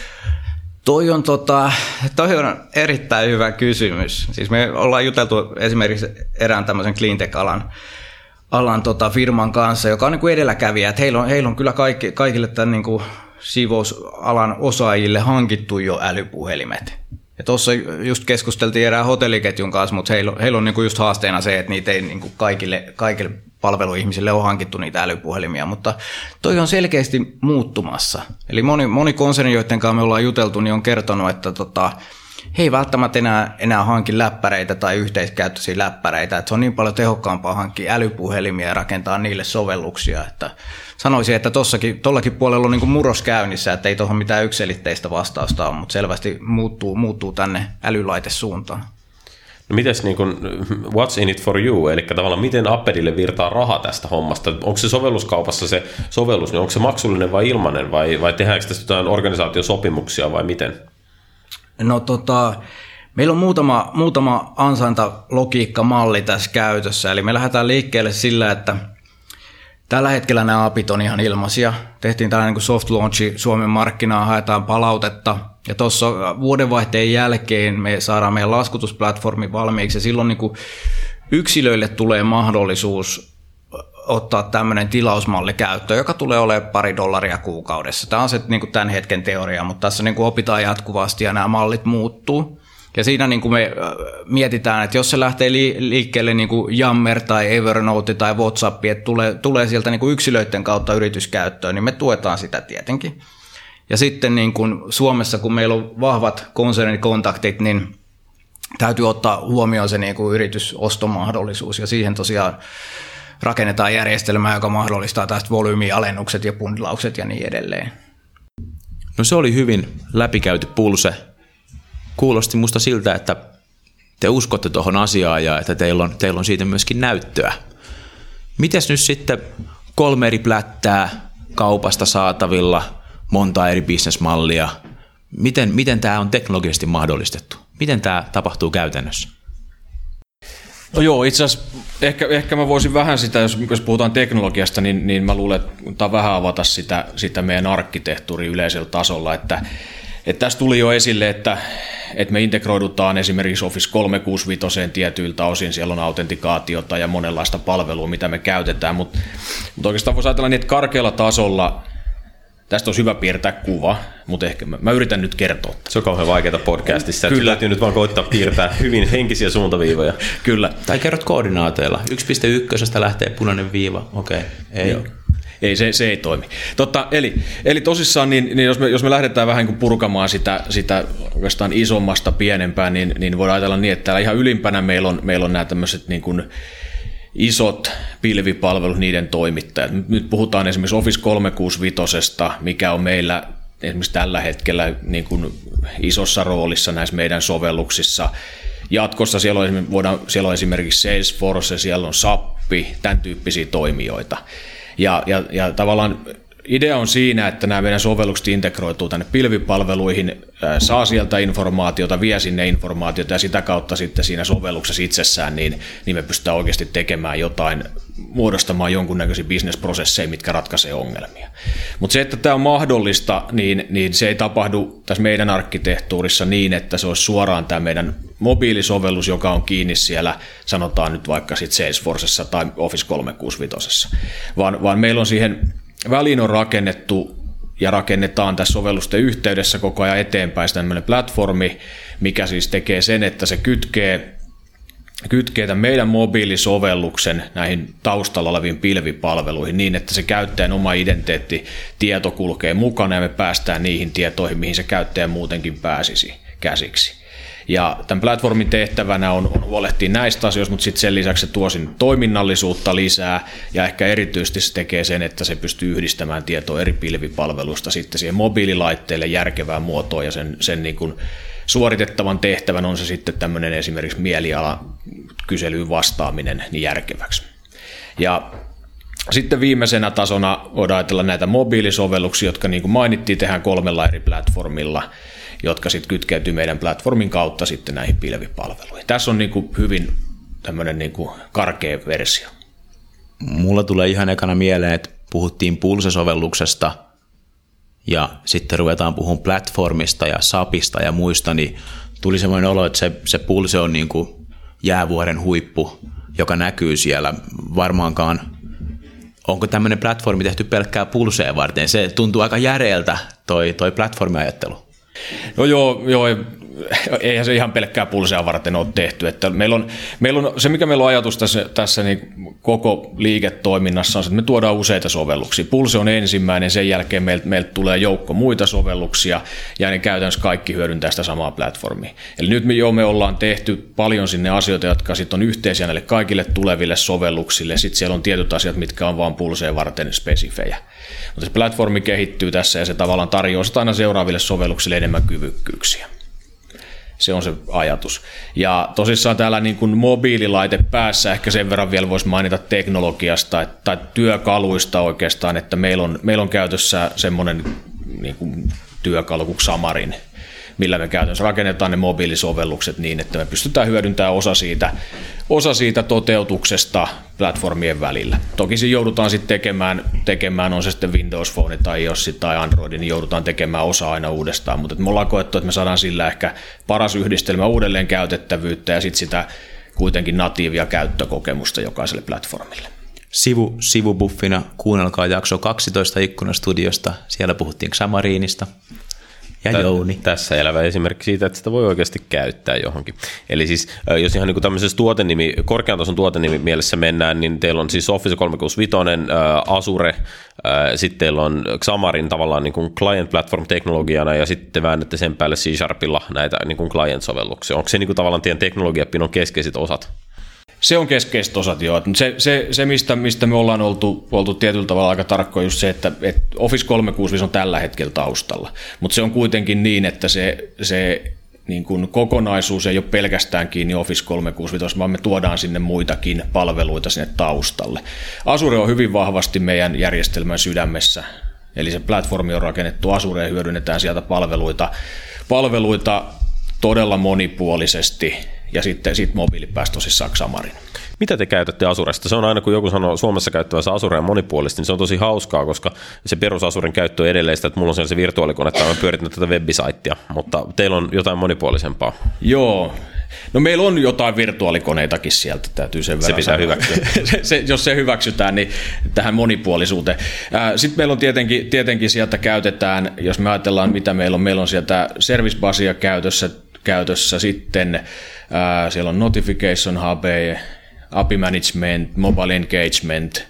Toi on, tota, toi on erittäin hyvä kysymys. Siis me ollaan juteltu esimerkiksi erään tämmöisen cleantech-alan alan, tota, firman kanssa, joka on niin kuin edelläkävijä. Että heillä, on, heillä on kyllä kaikki, kaikille tämän niin kuin siivousalan osaajille hankittu jo älypuhelimet. Ja tuossa just keskusteltiin erään hotelliketjun kanssa, mutta heillä on, heillä on niin kuin just haasteena se, että niitä ei niin kuin kaikille, kaikille palveluihmisille ole hankittu niitä älypuhelimia, mutta toi on selkeästi muuttumassa. Eli moni, moni konserni, joiden kanssa me ollaan juteltu, niin on kertonut, että tota, he ei välttämättä enää, enää hanki läppäreitä tai yhteiskäyttöisiä läppäreitä, että se on niin paljon tehokkaampaa hankkia älypuhelimia ja rakentaa niille sovelluksia, että sanoisin, että tossakin, tollakin puolella on niin kuin murros käynnissä, että ei tuohon mitään yksiselitteistä vastausta ole, mutta selvästi muuttuu, muuttuu tänne älylaitesuuntaan. No mites niin kuin, what's in it for you, eli tavallaan miten Appedille virtaa raha tästä hommasta? Onko se sovelluskaupassa se sovellus, niin onko se maksullinen vai ilmainen, vai, vai tehdäänkö tästä jotain organisaatiosopimuksia vai miten? No tota, meillä on muutama, muutama ansaintalogiikkamalli tässä käytössä, eli me lähdetään liikkeelle sillä, että tällä hetkellä nämä apit on ihan ilmaisia. Tehtiin tällainen niin soft launchi Suomen markkinaan, haetaan palautetta. Ja tuossa vuodenvaihteen jälkeen me saadaan meidän laskutusplatformi valmiiksi. Ja silloin niin kuin yksilöille tulee mahdollisuus ottaa tämmöinen tilausmalli käyttöön, joka tulee olemaan pari dollaria kuukaudessa. Tämä on se niin kuin tämän hetken teoria, mutta tässä niin kuin opitaan jatkuvasti ja nämä mallit muuttuu. Ja siinä niin kuin me mietitään, että jos se lähtee liikkeelle niin kuin Yammer tai Evernote tai WhatsApp, että tulee, tulee sieltä niin kuin yksilöiden kautta yrityskäyttöön, niin me tuetaan sitä tietenkin. Ja sitten niin kuin Suomessa, kun meillä on vahvat konsernikontaktit, niin täytyy ottaa huomioon se niin kuin yritysostomahdollisuus. Ja siihen tosiaan rakennetaan järjestelmää, joka mahdollistaa tästä volyymialennukset ja bundlaukset ja niin edelleen. No se oli hyvin läpikäyty Pulse. Kuulosti musta siltä, että te uskotte tuohon asiaan ja että teillä on, teillä on siitä myöskin näyttöä. Mites nyt sitten kolme eri plättää kaupasta saatavilla, monta eri bisnesmallia? Miten, miten tämä on teknologisesti mahdollistettu? Miten tämä tapahtuu käytännössä? No joo, itse asiassa ehkä, ehkä mä voisin vähän sitä, jos, jos puhutaan teknologiasta, niin, niin mä luulen, että vähän avata sitä, sitä meidän arkkitehtuuria yleisellä tasolla, että Että tässä tuli jo esille, että, että me integroidutaan esimerkiksi Office kolmesataakuusikymmentäviisi tietyiltä osin, siellä on autentikaatiota ja monenlaista palvelua, mitä me käytetään, mutta, mutta oikeastaan voisi ajatella niin, että karkealla tasolla tästä olisi hyvä piirtää kuva, mutta ehkä mä, mä yritän nyt kertoa. Se on kauhean vaikeaa podcastissa, että täytyy nyt vaan koittaa piirtää hyvin henkisiä suuntaviivoja. Kyllä. Tai kerrot koordinaateilla. yksi pilkku yksi lähtee punainen viiva. Okei, okay. ei. Joo. Ei, se, se ei toimi. Totta, eli, eli tosissaan, niin, niin jos, me, jos me lähdetään vähän niin kuin purkamaan sitä, sitä oikeastaan isommasta pienempään, niin, niin voidaan ajatella niin, että täällä ihan ylimpänä meillä on, meillä on nämä tämmöiset niin kuin isot pilvipalvelut, niiden toimittajat. Nyt puhutaan esimerkiksi Office kolmesataakuusikymmentäviisi, mikä on meillä esimerkiksi tällä hetkellä niin kuin isossa roolissa näissä meidän sovelluksissa. Jatkossa siellä on, voidaan, siellä on esimerkiksi Salesforce, siellä on S A P, tämän tyyppisiä toimijoita. Ja, ja, ja tavallaan idea on siinä, että nämä meidän sovellukset integroituu tänne pilvipalveluihin, saa sieltä informaatiota, vie sinne informaatiota ja sitä kautta sitten siinä sovelluksessa itsessään, niin, niin me pystytään oikeasti tekemään jotain, muodostamaan jonkunnäköisiä bisnesprosesseja, mitkä ratkaisee ongelmia. Mutta se, että tämä on mahdollista, niin, niin se ei tapahdu tässä meidän arkkitehtuurissa niin, että se olisi suoraan tämä meidän mobiilisovellus, joka on kiinni siellä, sanotaan nyt vaikka sitten Salesforcessa tai Office kolmesataakuusikymmentäviisi, vaan, vaan meillä on siihen väliin on rakennettu ja rakennetaan tässä sovellusten yhteydessä koko ajan eteenpäin tämmöinen platformi, mikä siis tekee sen, että se kytkee, kytkee tämän meidän mobiilisovelluksen näihin taustalla oleviin pilvipalveluihin niin, että se käyttäjän oma identiteettitieto kulkee mukana ja me päästään niihin tietoihin, mihin se käyttäjä muutenkin pääsisi käsiksi. Ja tämän platformin tehtävänä on, on huolehtia näistä asioista, mutta sitten sen lisäksi se tuo sinne toiminnallisuutta lisää ja ehkä erityisesti se tekee sen, että se pystyy yhdistämään tietoa eri pilvipalveluista sitten siihen mobiililaitteelle järkevään muotoon ja sen, sen niin kuin suoritettavan tehtävän on se sitten tämmöinen esimerkiksi mielialakyselyyn vastaaminen niin järkeväksi. Ja sitten viimeisenä tasona voidaan ajatella näitä mobiilisovelluksia, jotka niin kuin mainittiin, tehdään kolmella eri platformilla, jotka sitten kytkeytyy meidän platformin kautta sitten näihin pilvipalveluihin. Tässä on niin kuin hyvin tämmöinen niin kuin karkea versio. Mulla tulee ihan ekana mieleen, että puhuttiin Pulse-sovelluksesta ja sitten ruvetaan puhumaan platformista ja SAPista ja muista, niin tuli semmoinen olo, että se, se Pulse on niin kuin jäävuoren huippu, joka näkyy siellä varmaankaan. Onko tämmöinen platformi tehty pelkkää Pulsea varten? Se tuntuu aika järeeltä toi, toi platformiajattelu. No joo, joo, eihän se ihan pelkkää Pulsea varten ole tehty. Että meillä on, meillä on, se, mikä meillä on ajatus tässä, tässä niin koko liiketoiminnassa on se, että me tuodaan useita sovelluksia. Pulse on ensimmäinen, sen jälkeen meiltä, meiltä tulee joukko muita sovelluksia, ja ne käytännössä kaikki hyödyntää sitä samaa platformia. Eli nyt me jo me ollaan tehty paljon sinne asioita, jotka sitten on yhteisiä näille kaikille tuleville sovelluksille. Sitten siellä on tietyt asiat, mitkä on vaan Pulsea varten spesifejä. Mutta se platformi kehittyy tässä, ja se tavallaan tarjoaa aina seuraaville sovelluksille enemmän kyvykkyyksiä. Se on se ajatus. Ja tosissaan täällä niin kuin mobiililaite päässä ehkä sen verran vielä voisi mainita teknologiasta tai työkaluista oikeastaan, että meillä on, meillä on käytössä semmoinen niin kuin työkalu kuin Xamarin, millä me käytännössä rakennetaan ne mobiilisovellukset niin, että me pystytään hyödyntämään osa siitä, osa siitä toteutuksesta platformien välillä. Toki siinä joudutaan sitten tekemään, tekemään, on se sitten Windows Phone tai iOS tai Android, niin joudutaan tekemään osa aina uudestaan, mutta me ollaan koettu, että me saadaan sillä ehkä paras yhdistelmä uudelleen käytettävyyttä ja sitten sitä kuitenkin natiivia käyttökokemusta jokaiselle platformille. Sivu, sivubuffina kuunnelkaa jakso kaksitoista Ikkunastudiosta, siellä puhuttiin Xamarinista. Ja Tä, Jouni. Tässä elävä esimerkki siitä, että sitä voi oikeasti käyttää johonkin. Eli siis jos ihan niin kuin tämmöisessä tuotenimi, korkean tason tuotenimi mielessä mennään, niin teillä on siis Office kolmesataakuusikymmentäviisi, äh, Azure, äh, sitten teillä on Xamarin tavallaan niin kuin client platform teknologiana ja sitten väännätte sen päälle C-Sharpilla näitä niin kuin client-sovelluksia. Onko se niin kuin tavallaan teidän teknologiapinon keskeiset osat? Se on keskeiset osat, joo. Se, se, se mistä, mistä me ollaan oltu, oltu tietyllä tavalla aika tarkkoja, just se, että, että Office kolmesataakuusikymmentäviisi on tällä hetkellä taustalla. Mutta se on kuitenkin niin, että se, se niin kun kokonaisuus ei ole pelkästään kiinni Office kolmesataakuusikymmentäviisi, vaan me tuodaan sinne muitakin palveluita sinne taustalle. Azure on hyvin vahvasti meidän järjestelmän sydämessä, eli se platformi on rakennettu Azureen, hyödynnetään sieltä palveluita, palveluita todella monipuolisesti, ja sitten sit mobiili pääsi tosissaan Xamarin. Mitä te käytätte Azuresta? Se on aina, kun joku sanoo Suomessa käyttävänsä Azurea monipuolisesti, niin se on tosi hauskaa, koska se perus Azuren käyttö on edelleen sitä, että mulla on siellä se virtuaalikone, että olen pyörittänyt tätä webbisaittia, mutta teillä on jotain monipuolisempaa. Joo, No meillä on jotain virtuaalikoneitakin sieltä, täytyy sen verran. Se pitää hyväksyä. se, se, jos se hyväksytään, niin tähän monipuolisuuteen. Sitten meillä on tietenkin, tietenkin sieltä käytetään, jos me ajatellaan mitä meillä on, meillä on sieltä Service Busia käytössä, käytössä sitten ää, siellä on Notification Hub, A P I Management, Mobile Engagement,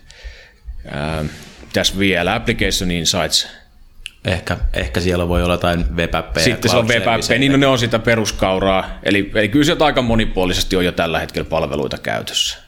ää, tässä vielä Application Insights. Ehkä, ehkä siellä voi olla jotain web-appeja. Sitten se on web-appeja, niin no ne on sitä peruskauraa. Eli, eli kyllä sieltä aika monipuolisesti on jo tällä hetkellä palveluita käytössä.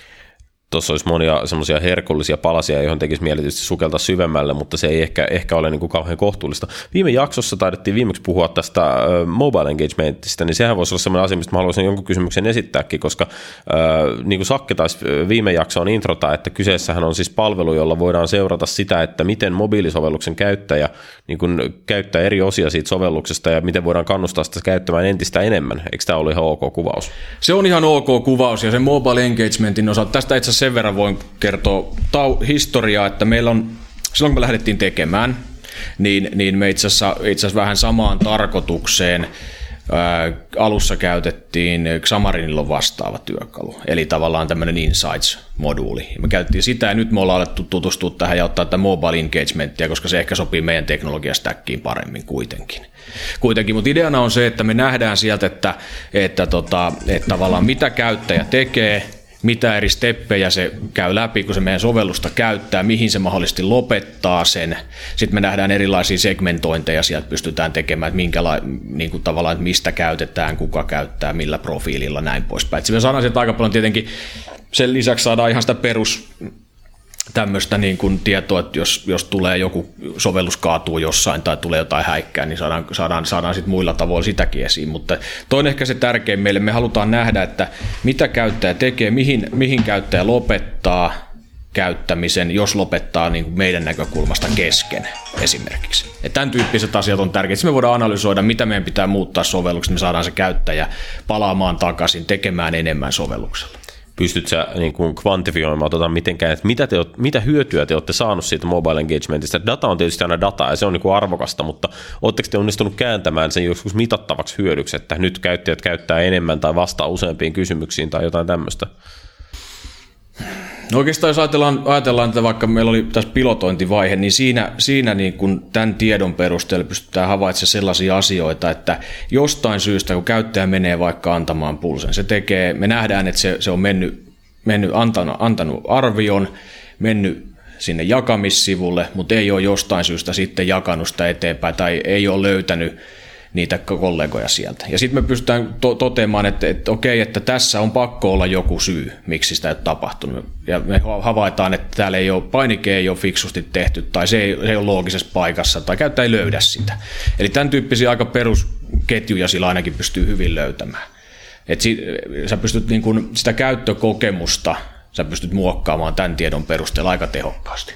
Tuossa olisi monia semmoisia herkullisia palasia, johon tekisi mieli tietysti sukeltaa syvemmälle, mutta se ei ehkä, ehkä ole niin kuin kauhean kohtuullista. Viime jaksossa taidettiin viimeksi puhua tästä uh, mobile engagementista, niin sehän voisi olla semmoinen asia, mistä mä haluaisin jonkun kysymyksen esittääkin, koska uh, niin kuin Sakke taisi viime jaksoon introta, että kyseessähän on siis palvelu, jolla voidaan seurata sitä, että miten mobiilisovelluksen käyttäjä niin kuin käyttää eri osia siitä sovelluksesta ja miten voidaan kannustaa sitä käyttämään entistä enemmän. Eikö tämä ole ihan ok kuvaus? Se on ihan ok kuvaus ja sen mobile engagementin osalta tästä itse asiassa sen verran voin kertoa tau- historiaa, että meillä on, silloin kun me lähdettiin tekemään, niin, niin me itse asiassa, itse asiassa vähän samaan tarkoitukseen ää, alussa käytettiin Xamarinilla vastaava työkalu, eli tavallaan tämmöinen Insights-moduuli. Me käytettiin sitä ja nyt me ollaan alettu tutustua tähän ja ottaa tätä mobile engagementia, koska se ehkä sopii meidän teknologiastackiin paremmin kuitenkin. Kuitenkin, mutta ideana on se, että me nähdään sieltä, että, että, tota, että tavallaan mitä käyttäjä tekee, mitä eri steppejä se käy läpi, kun se meidän sovellusta käyttää, mihin se mahdollisesti lopettaa sen. Sitten me nähdään erilaisia segmentointeja, sieltä pystytään tekemään, että, minkäla- niin kuin tavallaan, että mistä käytetään, kuka käyttää, millä profiililla, näin poispäin. Me saadaan sieltä aika paljon tietenkin, sen lisäksi saadaan ihan sitä perus tämmöistä niin kuin tietoa, että jos, jos tulee joku sovellus kaatuu jossain tai tulee jotain häikkää, niin saadaan, saadaan, saadaan sitten muilla tavoilla sitäkin esiin. Mutta toinen ehkä se tärkein meille, me halutaan nähdä, että mitä käyttäjä tekee, mihin, mihin käyttäjä lopettaa käyttämisen, jos lopettaa niin kuin meidän näkökulmasta kesken esimerkiksi. Et tämän tyyppiset asiat on tärkeitä. Me voidaan analysoida, mitä meidän pitää muuttaa sovelluksessa, me saadaan se käyttäjä palaamaan takaisin, tekemään enemmän sovelluksella. Pystyt sä niin kuin kvantifioimaan tota mitenkään, että mitä, te, mitä hyötyä te olette saanut siitä mobile engagementista? Data on tietysti aina dataa ja se on niin kuin arvokasta, mutta oletteko te onnistunut kääntämään sen joskus mitattavaksi hyödyksi, että nyt käyttäjät käyttää enemmän tai vastaa useampiin kysymyksiin tai jotain tämmöistä? No oikeastaan jos ajatellaan, ajatellaan, että vaikka meillä oli tässä pilotointivaihe, niin siinä, siinä niin kun tämän tiedon perusteella pystytään havaitsemaan sellaisia asioita, että jostain syystä, kun käyttäjä menee vaikka antamaan pulsen, se tekee, me nähdään, että se, se on mennyt, mennyt antanut, antanut arvion, mennyt sinne jakamissivulle, mutta ei ole jostain syystä sitten jakanut sitä eteenpäin tai ei ole löytänyt niitä kollegoja sieltä. Ja sitten me pystytään to- toteamaan, että, että okei, että tässä on pakko olla joku syy, miksi sitä ei ole tapahtunut. Ja me havaitaan, että täällä ei ole, painike ei ole fiksusti tehty, tai se ei, se ei ole loogisessa paikassa, tai käyttäjä ei löydä sitä. Eli tämän tyyppisiä aika perusketjuja sillä ainakin pystyy hyvin löytämään. Että si- sä pystyt niin kun sitä käyttökokemusta, sä pystyt muokkaamaan tämän tiedon perusteella aika tehokkaasti.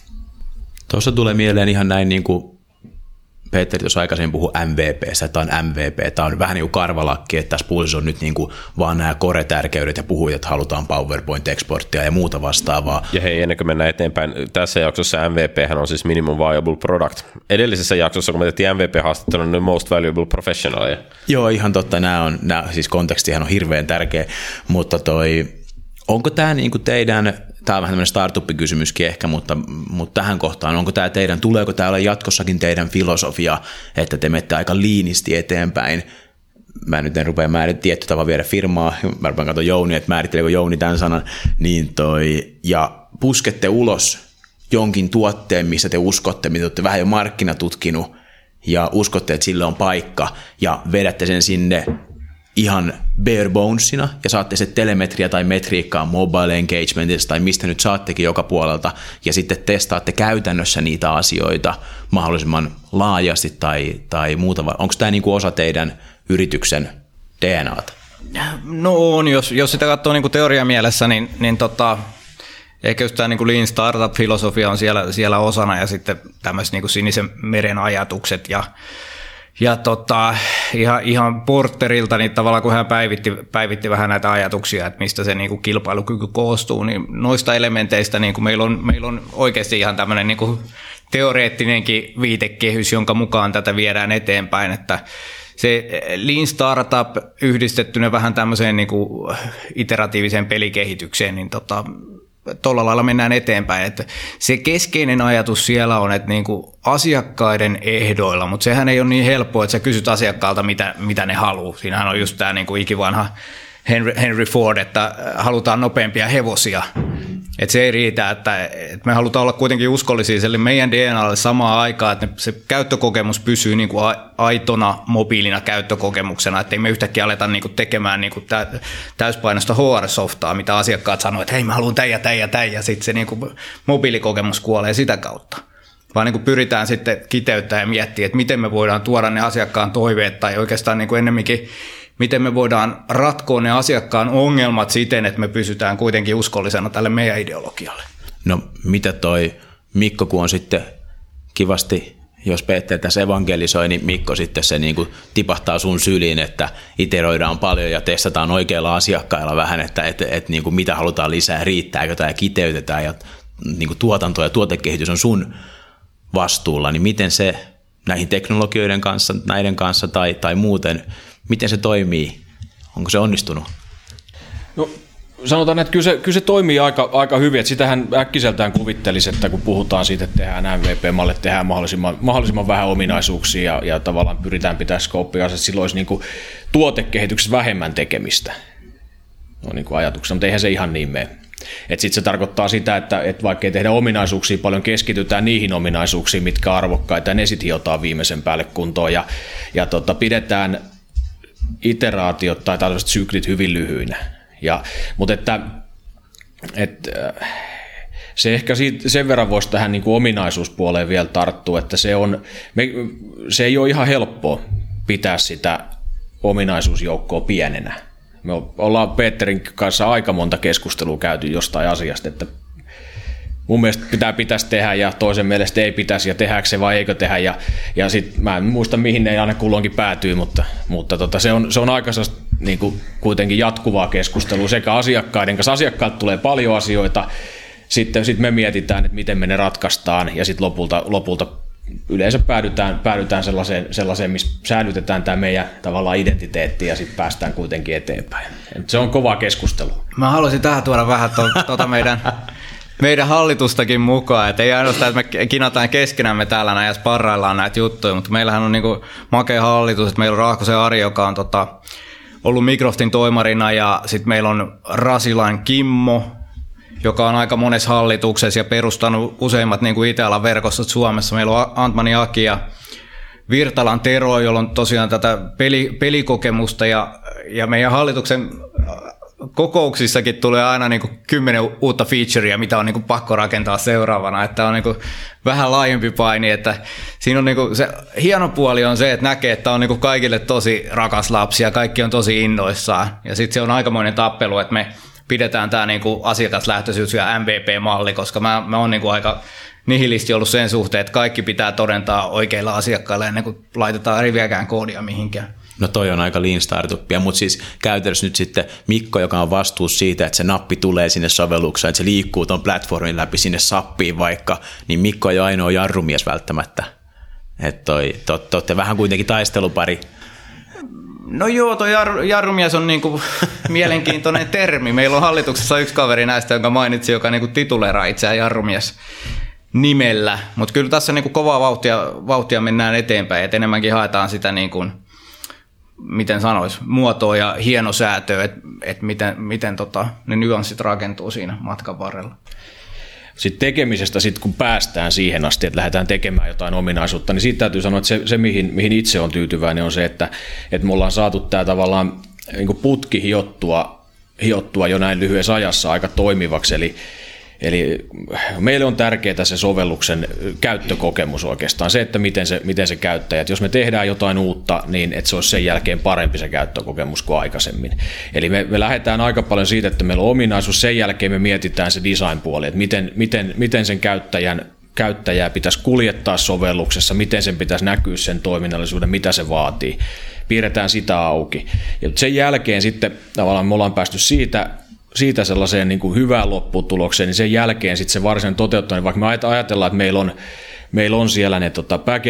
Tuossa tulee mieleen ihan näin niin kuin Petteri tuossa aikaisemmin puhui M V P:stä, että tämä on M V P, tämä on vähän niin kuin karvalakki, että tässä puolissa on nyt niin kuin vaan nämä core-tärkeydet ja puhuit, että halutaan PowerPoint-exporttia ja muuta vastaavaa. Ja hei, ennen kuin mennään eteenpäin, tässä jaksossa M V P on siis Minimum Viable Product. Edellisessä jaksossa, kun me tehtiin M V P-haastattelun, niin Most Valuable Professional. Joo, ihan totta, nämä on, nämä, siis kontekstihan on hirveän tärkeä, mutta toi, onko tämä niin kuin teidän, tämä on vähän tämmöinen startup-kysymyskin ehkä, mutta, mutta tähän kohtaan, onko tämä teidän, tuleeko tämä olla jatkossakin teidän filosofia, että te menette aika liinisti eteenpäin? Mä nyt en rupea määrittämään tietty tapa viedä firmaa, mä rupean katsoa Jouni, että määritteleekö Jouni tämän sanan, niin toi, ja puskette ulos jonkin tuotteen, missä te uskotte, mitä olette vähän jo markkinatutkinut, ja uskotte, että sillä on paikka, ja vedätte sen sinne ihan bare bonesina ja saatte se telemetria tai metriikkaa mobile engagementista tai mistä nyt saattekin joka puolelta ja sitten testaatte käytännössä niitä asioita mahdollisimman laajasti tai, tai muuta. Onko tämä niinku osa teidän yrityksen D N A:ta? No on, jos, jos sitä katsoo niinku teoriamielessä, niin, niin tota, ehkä just tämä niinku Lean Startup-filosofia on siellä, siellä osana ja sitten tämmöiset niinku sinisen meren ajatukset ja Ja tota, ihan, ihan Porterilta, niin tavallaan kun hän päivitti, päivitti vähän näitä ajatuksia, että mistä se niin kuin kilpailukyky koostuu, niin noista elementeistä niin kuin meillä, on, meillä on oikeasti ihan tämmöinen niin kuin teoreettinenkin viitekehys, jonka mukaan tätä viedään eteenpäin, että se Lean Startup yhdistettynä vähän tämmöiseen niin kuin iteratiiviseen pelikehitykseen, niin tota, tuolla lailla mennään eteenpäin. Että se keskeinen ajatus siellä on, että niin kuin asiakkaiden ehdoilla, mutta sehän ei ole niin helppoa, että sä kysyt asiakkaalta, mitä, mitä ne haluaa. Siinähän on just tämä niin kuin ikivanha Henry, Henry Ford, että halutaan nopeampia hevosia. Että se ei riitä, että, että me halutaan olla kuitenkin uskollisia sille meidän D N A:lle samaan aikaan, että se käyttökokemus pysyy niin kuin aitona mobiilina käyttökokemuksena, että ei me yhtäkkiä aleta niin kuin tekemään niin kuin täyspainosta H R-softaa, mitä asiakkaat sanoo, että hei mä haluan tämän ja tämän ja tämän, ja sitten se niin kuin mobiilikokemus kuolee sitä kautta. Vaan niin kuin pyritään sitten kiteyttämään ja miettimään, että miten me voidaan tuoda ne asiakkaan toiveet, tai oikeastaan niin kuin ennemminkin miten me voidaan ratkoa ne asiakkaan ongelmat siten, että me pysytään kuitenkin uskollisena tälle meidän ideologialle. No mitä toi Mikko, kun on sitten kivasti, jos Peter tässä evankelisoi, niin Mikko sitten se niin kuin tipahtaa sun syliin, että iteroidaan paljon ja testataan oikeilla asiakkailla vähän, että et, et, niin kuin mitä halutaan lisää, riittääkö tämä ja kiteytetään ja niin kuin tuotanto ja tuotekehitys on sun vastuulla, niin miten se näihin teknologioiden kanssa, näiden kanssa tai, tai muuten, miten se toimii? Onko se onnistunut? No sanotaan, että kyllä se, kyllä se toimii aika, aika hyvin. Että sitähän äkkiseltään kuvittelisi, että kun puhutaan siitä, että tehdään M V P-malli, tehdään mahdollisimman, mahdollisimman vähän ominaisuuksia ja, ja tavallaan pyritään pitämään skooppia, että silloin olisi niin kuin tuotekehityksessä vähemmän tekemistä. No niin kuin ajatuksena, mutta eihän se ihan niin mene. Sitten se tarkoittaa sitä, että, että vaikka ei tehdä ominaisuuksia, paljon keskitytään niihin ominaisuuksiin, mitkä arvokkaita, ja ne sitten hiotaan viimeisen päälle kuntoon ja, ja tota, pidetään iteraatiot tai tällaiset syklit hyvin lyhyinä. Ja, mutta että, että se ehkä siitä, sen verran voisi tähän niin kuin ominaisuuspuoleen vielä tarttua, että se, on, me, se ei ole ihan helppoa pitää sitä ominaisuusjoukkoa pienenä. Me ollaan Peterin kanssa aika monta keskustelua käyty jostain asiasta, että mun mielestä pitää pitäisi tehdä ja toisen mielestä ei pitäisi ja tehdäänkö se vai eikö tehdä. Ja, ja sitten mä en muista mihin ne aina kulloinkin päätyy, mutta, mutta tota, se, on, se on aika niin kuin kuitenkin jatkuvaa keskustelua sekä asiakkaiden kanssa. Asiakkailta tulee paljon asioita, sitten sit me mietitään, että miten me ne ratkaistaan ja sitten lopulta, lopulta yleensä päädytään, päädytään sellaiseen, sellaiseen, missä säilytetään tämä meidän tavallaan identiteetti ja sitten päästään kuitenkin eteenpäin. Et se on kova keskustelu. Mä haluaisin tähän tuoda vähän tuota to, meidän, meidän hallitustakin mukaan, että ei ainoastaan, että me kinataan keskenämme täällä näin ja sparraillaan näitä juttuja, mutta meillähän on niinku makea hallitus, että meillä on Raahkosen Ari, joka on tota, ollut Microsoftin toimarina ja sitten meillä on Rasilan Kimmo, joka on aika monessa hallituksessa ja perustanut useimmat niin kuin I T-alan verkostot Suomessa. Meillä on Antmani Aki ja Virtalan Tero, jolla on tosiaan tätä peli, pelikokemusta ja, ja meidän hallituksen kokouksissakin tulee aina niin kuin kymmenen uutta featurea, mitä on niin kuin pakko rakentaa seuraavana, että on niin kuin vähän laajempi paini, että siinä on niin kuin se hieno puoli on se, että näkee, että on niin kuin kaikille tosi rakas lapsi ja kaikki on tosi innoissaan ja sitten se on aikamoinen tappelu, että me pidetään tämä niinku asiakaslähtöisyys ja M V P-malli, koska mä, mä oon niinku aika nihilisti ollut sen suhteen, että kaikki pitää todentaa oikeilla asiakkailla ennen kuin laitetaan riviäkään koodia mihinkään. No toi on aika lean startupia, mutta siis käytännössä nyt sitten Mikko, joka on vastuussa siitä, että se nappi tulee sinne sovellukseen, että se liikkuu tuon platformin läpi sinne sappiin vaikka, niin Mikko ei ole ainoa jarrumies välttämättä. Että toi, te, te olette vähän kuitenkin taistelupari. No joo, tuo jar, jarrumies on niinku mielenkiintoinen termi. Meillä on hallituksessa yksi kaveri näistä, jonka mainitsi, joka niinku tituleraa itseään jarrumies nimellä. Mutta kyllä tässä niinku kovaa vauhtia, vauhtia mennään eteenpäin, että enemmänkin haetaan sitä, niinku, miten sanois, muotoa ja hienosäätöä, että et miten, miten tota, ne nyanssit rakentuu siinä matkan varrella. Sitten tekemisestä, sit kun päästään siihen asti, että lähdetään tekemään jotain ominaisuutta, niin siitä täytyy sanoa, että se, se mihin, mihin itse on tyytyväinen, on se, että, että me ollaan saatu tämä tavallaan niin kuin putki hiottua, hiottua jo näin lyhyessä ajassa aika toimivaksi. Eli, eli meille on tärkeää se sovelluksen käyttökokemus oikeastaan, se, että miten se, miten se käyttää. Että jos me tehdään jotain uutta, niin että se olisi sen jälkeen parempi se käyttökokemus kuin aikaisemmin. Eli me, me lähdetään aika paljon siitä, että meillä on ominaisuus, sen jälkeen me mietitään se design-puoli, että miten, miten, miten sen käyttäjän käyttäjää pitäisi kuljettaa sovelluksessa, miten sen pitäisi näkyä sen toiminnallisuuden, mitä se vaatii. Piirretään sitä auki. Ja sen jälkeen sitten tavallaan me ollaan päästy siitä, siitä sellaiseen niin kuin hyvään lopputulokseen, niin sen jälkeen sitten se varsinainen toteuttaminen, vaikka me ajatellaan, että meillä on, meillä on siellä ne tota backend,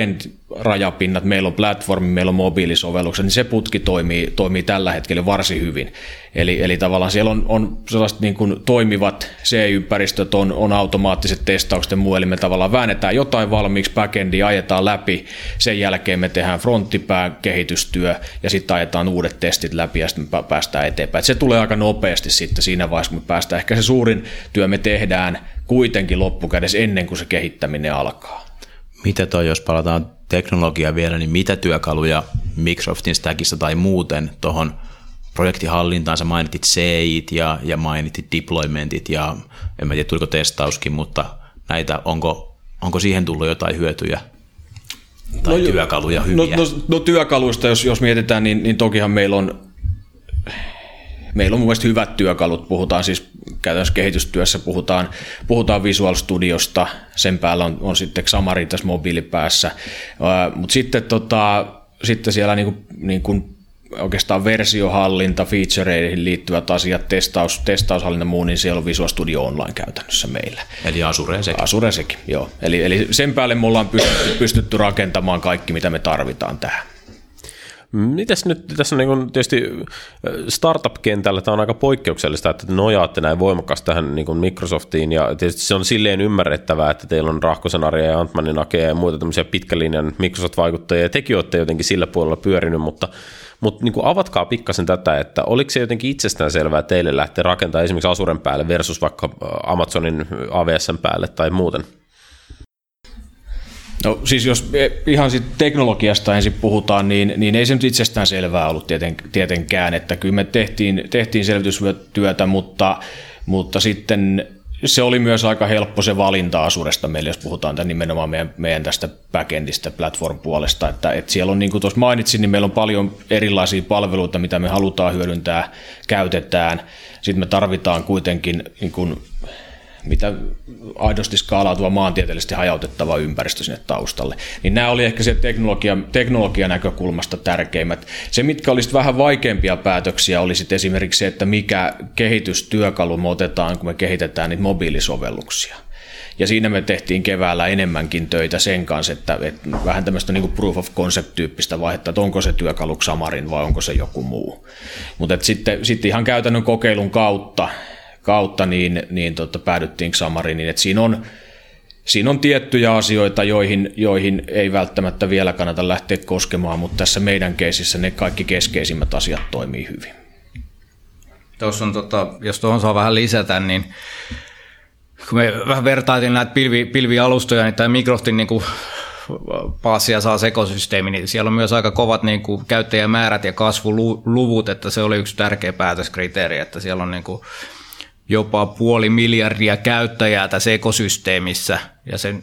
rajapinnat, meillä on platformi, meillä on mobiilisovellukset, niin se putki toimii, toimii tällä hetkellä varsin hyvin. Eli, eli tavallaan siellä on, on sellaiset niin kuin toimivat C I-ympäristöt, on, on automaattiset testaukset ja muu, eli me tavallaan väännetään jotain valmiiksi, backendia ajetaan läpi, sen jälkeen me tehdään fronttipään kehitystyö ja sitten ajetaan uudet testit läpi ja sitten me päästään eteenpäin. Et se tulee aika nopeasti sitten siinä vaiheessa, kun me päästään. Ehkä se suurin työ me tehdään kuitenkin loppukädessä ennen kuin se kehittäminen alkaa. Mitä toi, jos palataan teknologiaa vielä, niin mitä työkaluja Microsoftin stackissa tai muuten tuohon projektihallintaan, sä mainitit C I:t ja, ja mainitit deploymentit ja en mä tiedä, tuliko testauskin, mutta näitä, onko, onko siihen tullut jotain hyötyjä tai no, työkaluja hyviä? No, no, no työkaluista, jos, jos mietitään, niin, niin tokihan meillä on Meillä on mun mielestä hyvät työkalut, puhutaan siis käytännössä kehitystyössä, puhutaan, puhutaan Visual Studiosta, sen päällä on, on sitten Xamarin tässä mobiilipäässä, uh, mutta sitten, tota, sitten siellä niinku, niinku oikeastaan versiohallinta, featureihin liittyvät asiat, testaus, testaushallinta muu, niin siellä on Visual Studio Online käytännössä meillä. Eli Azure sekin. Azure sekin, joo. Eli, eli sen päälle me ollaan pystytty, pystytty rakentamaan kaikki, mitä me tarvitaan tähän. Mites nyt tässä on niin tietysti startup-kentällä tämä on aika poikkeuksellista, että te nojaatte näin voimakkaasti tähän niin Microsoftiin ja tietysti se on silleen ymmärrettävää, että teillä on Rahkosen Arja ja Antmanin Ake ja muita tämmöisiä pitkälinjan Microsoft-vaikuttajia ja tekin olette jotenkin sillä puolella pyörinyt, mutta, mutta niin avatkaa pikkasen tätä, että oliko se jotenkin itsestäänselvää teille lähteä rakentamaan esimerkiksi Azuren päälle versus vaikka Amazonin A W S:n päälle tai muuten? No siis jos ihan sit teknologiasta ensin puhutaan, niin, niin ei se nyt itsestään selvää ollut tieten, tietenkään, että kyllä me tehtiin, tehtiin selvitystyötä, mutta, mutta sitten se oli myös aika helppo se valinta Azuresta meille, jos puhutaan tämän nimenomaan meidän, meidän tästä backendista platform-puolesta, että, että siellä on, niin kuin tuossa mainitsin, niin meillä on paljon erilaisia palveluita, mitä me halutaan hyödyntää, käytetään, sitten me tarvitaan kuitenkin niin kuin mitä aidosti skaalautuva maantieteellisesti hajautettava ympäristö sinne taustalle. Niin nämä oli ehkä se teknologia, teknologian näkökulmasta tärkeimmät. Se, mitkä olisivat vähän vaikeampia päätöksiä, oli sitten esimerkiksi se, että mikä kehitystyökalu me otetaan, kun me kehitetään niitä mobiilisovelluksia. Ja siinä me tehtiin keväällä enemmänkin töitä sen kanssa, että, että vähän tämmöistä niin kuin proof of concept-tyyppistä vaihetta, että onko se työkalu Xamarin vai onko se joku muu. Mutta sitten, sitten ihan käytännön kokeilun kautta, kautta niin, niin tota, päädyttiin Xamariin, niin että siinä on, siinä on tiettyjä asioita, joihin, joihin ei välttämättä vielä kannata lähteä koskemaan, mutta tässä meidän keisissä ne kaikki keskeisimmät asiat toimii hyvin. Tuossa on, tota, jos tuohon saa vähän lisätä, niin kun me vähän vertaitiin näitä pilvi, pilvialustoja, niin tämä Microsoftin niin kuin paassia saa ekosysteemi, niin siellä on myös aika kovat niin kuin käyttäjämäärät ja kasvuluvut, että se oli yksi tärkeä päätöskriteeri, että siellä on niin kuin jopa puoli miljardia käyttäjää tässä ekosysteemissä, ja sen,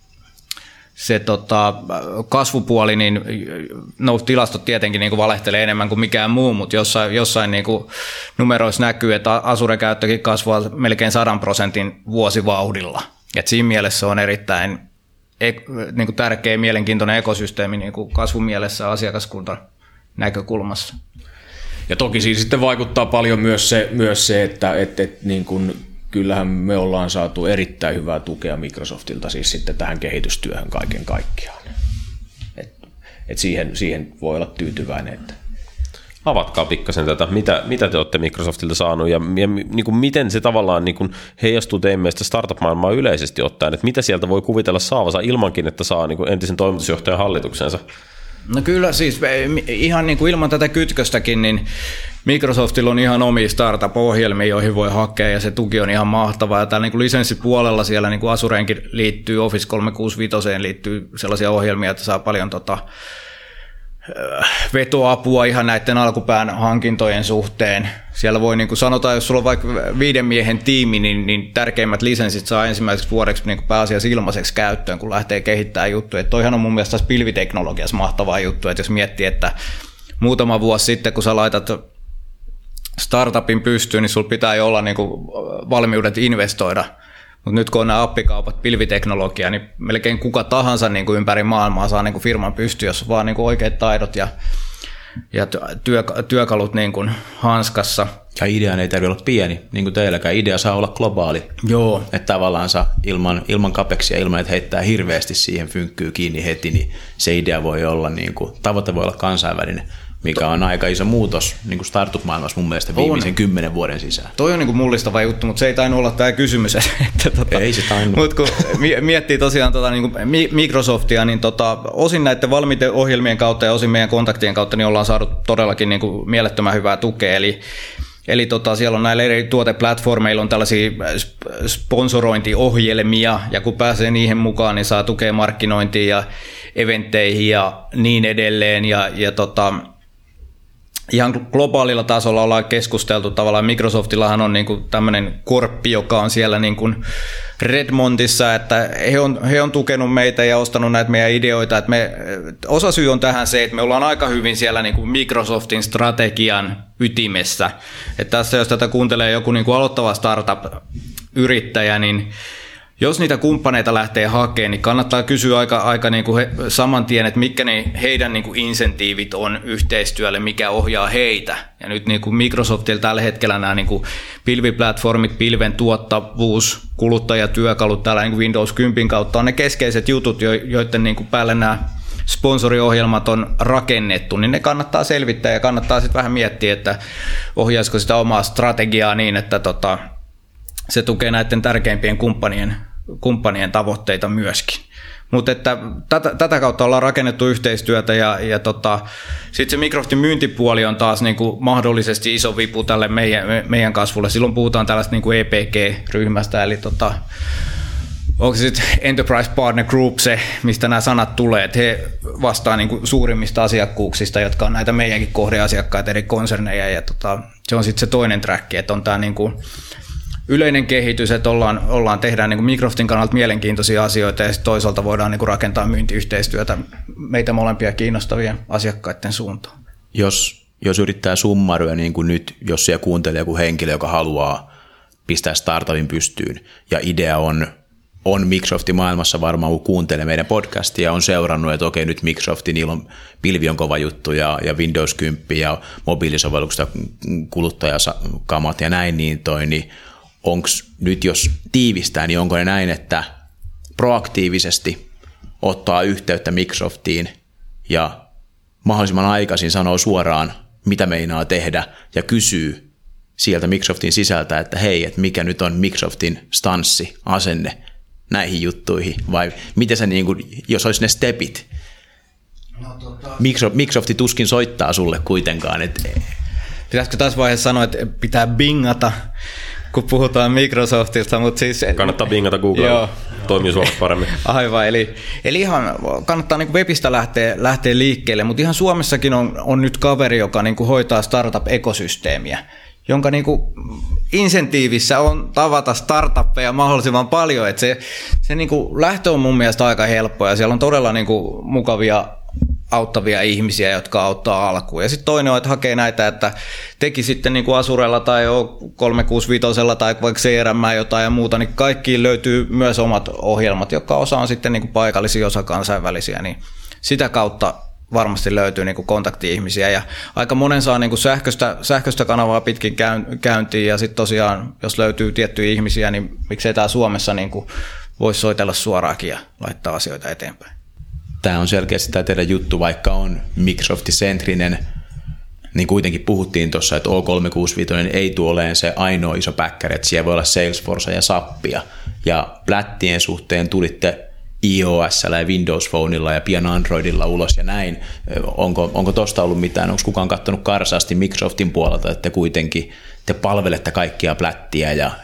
se tota, kasvupuoli, niin no, tilastot tietenkin niin kuin valehtelee enemmän kuin mikään muu, mutta jossain, jossain niin kuin numeroissa näkyy, että Azure-käyttökin kasvaa melkein sadan prosentin vuosivauhdilla. Et siinä mielessä on erittäin niin kuin tärkeä, mielenkiintoinen ekosysteemi niin kuin kasvumielessä asiakaskunta näkökulmassa. Ja toki siinä sitten vaikuttaa paljon myös se, myös se että et, et, niin kun, kyllähän me ollaan saatu erittäin hyvää tukea Microsoftilta siis sitten tähän kehitystyöhön kaiken kaikkiaan. Et, et siihen, siihen voi olla tyytyväinen. Että. Avatkaa pikkasen tätä, mitä, mitä te olette Microsoftilta saanut ja, ja niin kuin miten se tavallaan niin kuin heijastuu teidän mielestä startup-maailmaa yleisesti ottaen, että mitä sieltä voi kuvitella saavansa ilmankin, että saa niin kuin entisen toimitusjohtajan hallituksensa? No kyllä siis ihan niin kuin ilman tätä kytköstäkin, niin Microsoftilla on ihan omia startup-ohjelmia, joihin voi hakea ja se tuki on ihan mahtavaa. Ja täällä niin kuin lisenssipuolella siellä niin kuin Azureenkin liittyy, Office kolmesataakuusikymmentäviisi liittyy sellaisia ohjelmia, että saa paljon tota, vetoapua ihan näiden alkupään hankintojen suhteen. Siellä voi niin kuin sanotaan, jos sulla on vaikka viiden miehen tiimi, niin, niin tärkeimmät lisenssit saa ensimmäiseksi vuodeksi niin kuin pääasiassa ilmaiseksi käyttöön, kun lähtee kehittämään juttuja. Että toihan on mun mielestä tässä pilviteknologiassa mahtavaa juttu, että jos miettii, että muutama vuosi sitten, kun sä laitat startupin pystyyn, niin sulla pitää jo olla niin kuin valmiudet investoida. Mutta nyt kun on nämä appikaupat, pilviteknologia, niin melkein kuka tahansa niin kuin ympäri maailmaa saa niin kuin firman pystyyn, jos on vaan niin kuin oikeat taidot ja ja työ, työkalut niin kuin hanskassa. Ja idean ei tarvitse olla pieni, niin kuin teilläkään. Idea saa olla globaali. Joo. Että tavallaan saa ilman, ilman kapeksia, ilman että heittää hirveästi siihen fynkkyy kiinni heti, niin se idea voi olla, niin kuin, tavoite voi olla kansainvälinen, mikä on aika iso muutos niin kuin startup-maailmassa mun mielestä viimeisen on. kymmenen vuoden sisään. Toi on niin kuin mullistava juttu, mutta se ei tainnut olla tämä kysymys. Että, tota, ei se tainnut. Mutta kun miettii tosiaan tota, niin kuin Microsoftia, niin tota, osin näiden valmiiden ohjelmien kautta ja osin meidän kontaktien kautta niin ollaan saatu todellakin niin kuin mielettömän hyvää tukea. Eli Eli tota, siellä on näillä eri tuoteplatformeilla on tällaisia sponsorointiohjelmia, ja kun pääsee niihin mukaan, niin saa tukea markkinointiin ja eventteihin ja niin edelleen. Ja, ja tota, ihan globaalilla tasolla ollaan keskusteltu tavallaan. Microsoftillahan on niin kuin tämmöinen korppi, joka on siellä niin kuin Redmontissa, että he on, he on tukenut meitä ja ostanut näitä meidän ideoita. Että me, osa syy on tähän se, että me ollaan aika hyvin siellä niin kuin Microsoftin strategian ytimessä. Että tässä jos tätä kuuntelee joku niin kuin aloittava startup-yrittäjä, niin jos niitä kumppaneita lähtee hakemaan, niin kannattaa kysyä aika, aika niin kuin he, saman tien, että mitkä ne heidän niin kuin insentiivit on yhteistyölle, mikä ohjaa heitä. Ja nyt niin kuin Microsoftilla tällä hetkellä nämä niin kuin pilviplatformit, pilven tuottavuus, kuluttajatyökalut täällä niin kuin Windows kymmenen kautta on ne keskeiset jutut, joiden niin kuin päälle nämä sponsoriohjelmat on rakennettu, niin ne kannattaa selvittää ja kannattaa sitten vähän miettiä, että ohjaisiko sitä omaa strategiaa niin, että tota, se tukee näiden tärkeimpien kumppanien, kumppanien tavoitteita myöskin. Mutta että tätä, tätä kautta ollaan rakennettu yhteistyötä ja, ja tota, sitten se Microsoftin myyntipuoli on taas niinku mahdollisesti iso vipu tälle meidän, meidän kasvulle. Silloin puhutaan tällaista niinku E P G-ryhmästä, eli tota, onko se sitten Enterprise Partner Group se, mistä nämä sanat tulee, että he vastaa niinku suurimmista asiakkuuksista, jotka on näitä meidänkin kohdeasiakkaita eri konserneja, ja tota, se on sitten se toinen track, että on tämä niinku yleinen kehitys, että ollaan, ollaan tehdään niin kuin Microsoftin kannalta mielenkiintoisia asioita ja sitten toisaalta voidaan niin kuin rakentaa myyntiyhteistyötä meitä molempia kiinnostavien asiakkaiden suuntaan. Jos, jos yrittää summaroida niin kuin nyt, jos siellä kuuntelee joku henkilö, joka haluaa pistää startupin pystyyn ja idea on, on Microsoftin maailmassa varmaan, kun kuuntelee meidän podcastia ja on seurannut, että okei nyt Microsoftin, niillä on pilvi on kova juttu ja, ja Windows kymmenen ja mobiilisovellukset, kuluttajakamat ja näin, niin toi, niin onko nyt, jos tiivistää, niin onko ne näin, että proaktiivisesti ottaa yhteyttä Microsoftiin ja mahdollisimman aikaisin sanoo suoraan, mitä meinaa tehdä ja kysyy sieltä Microsoftin sisältä, että hei, että mikä nyt on Microsoftin stanssi, asenne näihin juttuihin, vai miten se, niin kuin, jos olisi ne stepit, no, tota... Microsofti tuskin soittaa sulle kuitenkaan. Että... Pitäisikö tässä vaiheessa sanoa, että pitää bingata, kun puhutaan Microsoftista, mutta siis... Kannattaa bingata Googlella, toimii Suomessa paremmin. Aivan, eli, eli ihan kannattaa niin kuin webistä lähteä, lähteä liikkeelle, mutta ihan Suomessakin on, on nyt kaveri, joka niin kuin hoitaa startup-ekosysteemiä, jonka niin kuin insentiivissä on tavata startuppeja mahdollisimman paljon, että se, se niin kuin lähtö on mun mielestä aika helppoa ja siellä on todella niin kuin mukavia auttavia ihmisiä, jotka auttaa alkuun. Ja sitten toinen on, että hakee näitä, että teki sitten niin kuin Asurella tai kolmesataakuusikymmentäviisi tai vaikka C R M jotain ja muuta, niin kaikkiin löytyy myös omat ohjelmat, jotka osa on sitten niin kuin paikallisia, osa kansainvälisiä, niin sitä kautta varmasti löytyy niin kuin kontakti-ihmisiä ja aika monen saa niin kuin sähköistä, sähköistä kanavaa pitkin käyntiin ja sitten tosiaan, jos löytyy tiettyjä ihmisiä, niin miksei täällä Suomessa niin kuin voisi soitella suoraakin ja laittaa asioita eteenpäin. Tämä on selkeästi tämä teidän juttu, vaikka on Microsoft-sentrinen, niin kuitenkin puhuttiin tuossa, että O kolmesataakuusikymmentäviisi ei tule olemaan se ainoa iso päkkäri, että siellä voi olla Salesforce ja Sappia. Ja plättien suhteen tulitte iOS:llä ja Windows Phoneilla ja pian Androidilla ulos ja näin. Onko, onko tuosta ollut mitään? Onko kukaan katsonut karsaasti Microsoftin puolelta, että kuitenkin te palvelette kaikkia plättiä ja...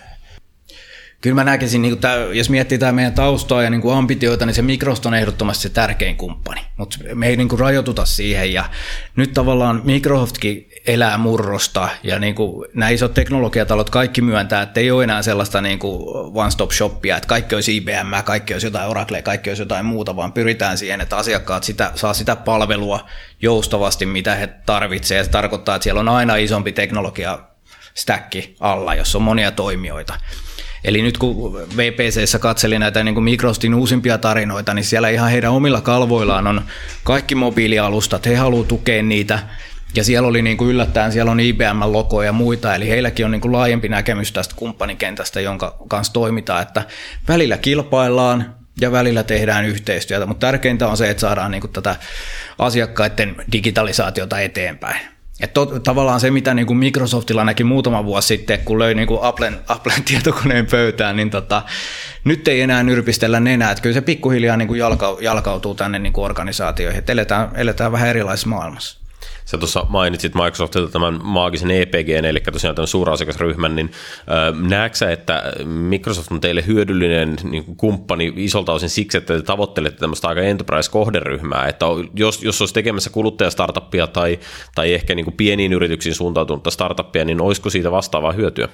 Kyllä mä näkisin, niin tämä, jos miettii tämä meidän taustaa ja niin kuin ambitioita, niin se Microsoft on ehdottomasti se tärkein kumppani, mutta me ei niin kuin rajoituta siihen ja nyt tavallaan Microsoftkin elää murrosta ja niin kuin nämä isot teknologiatalot kaikki myöntää, että ei ole enää sellaista niin kuin one-stop-shoppia, että kaikki olisi I B M, kaikki olisi jotain Oraclea, kaikki olisi jotain muuta, vaan pyritään siihen, että asiakkaat sitä, saa sitä palvelua joustavasti, mitä he tarvitsevat. Se tarkoittaa, että siellä on aina isompi teknologia-stäkki alla, jossa on monia toimijoita. Eli nyt kun V P C:ssä katselin näitä niin kuin Microsoftin uusimpia tarinoita, niin siellä ihan heidän omilla kalvoillaan on kaikki mobiilialustat, he haluavat tukea niitä Ja siellä oli niin kuin yllättäen, siellä on I B M-logo ja muita, eli heilläkin on niin kuin laajempi näkemys tästä kumppanikentästä, jonka kanssa toimitaan, että välillä kilpaillaan ja välillä tehdään yhteistyötä, mutta tärkeintä on se, että saadaan niin kuin tätä asiakkaiden digitalisaatiota eteenpäin. Että to, tavallaan se, mitä niin kuin Microsoftilla näki muutama vuosi sitten, kun löi niin kuin Applen, Applen tietokoneen pöytään, niin tota, nyt ei enää nyrpistellä nenää. Että kyllä se pikkuhiljaa niin kuin jalka, jalkautuu tänne niin kuin organisaatioihin, että eletään, eletään vähän erilaisessa maailmassa. Sä tuossa mainitsit Microsoftilta tämän maagisen E P G:n, eli tosiaan tämän suurasiakasryhmän, niin äh, näetkö sä, että Microsoft on teille hyödyllinen niin kuin kumppani isolta osin siksi, että te tavoittelette tämmöistä aika enterprise-kohderyhmää, että jos, jos olisi tekemässä kuluttajastartuppia tai, tai ehkä niin kuin pieniin yrityksiin suuntautunutta startuppia, niin olisiko siitä vastaavaa hyötyä?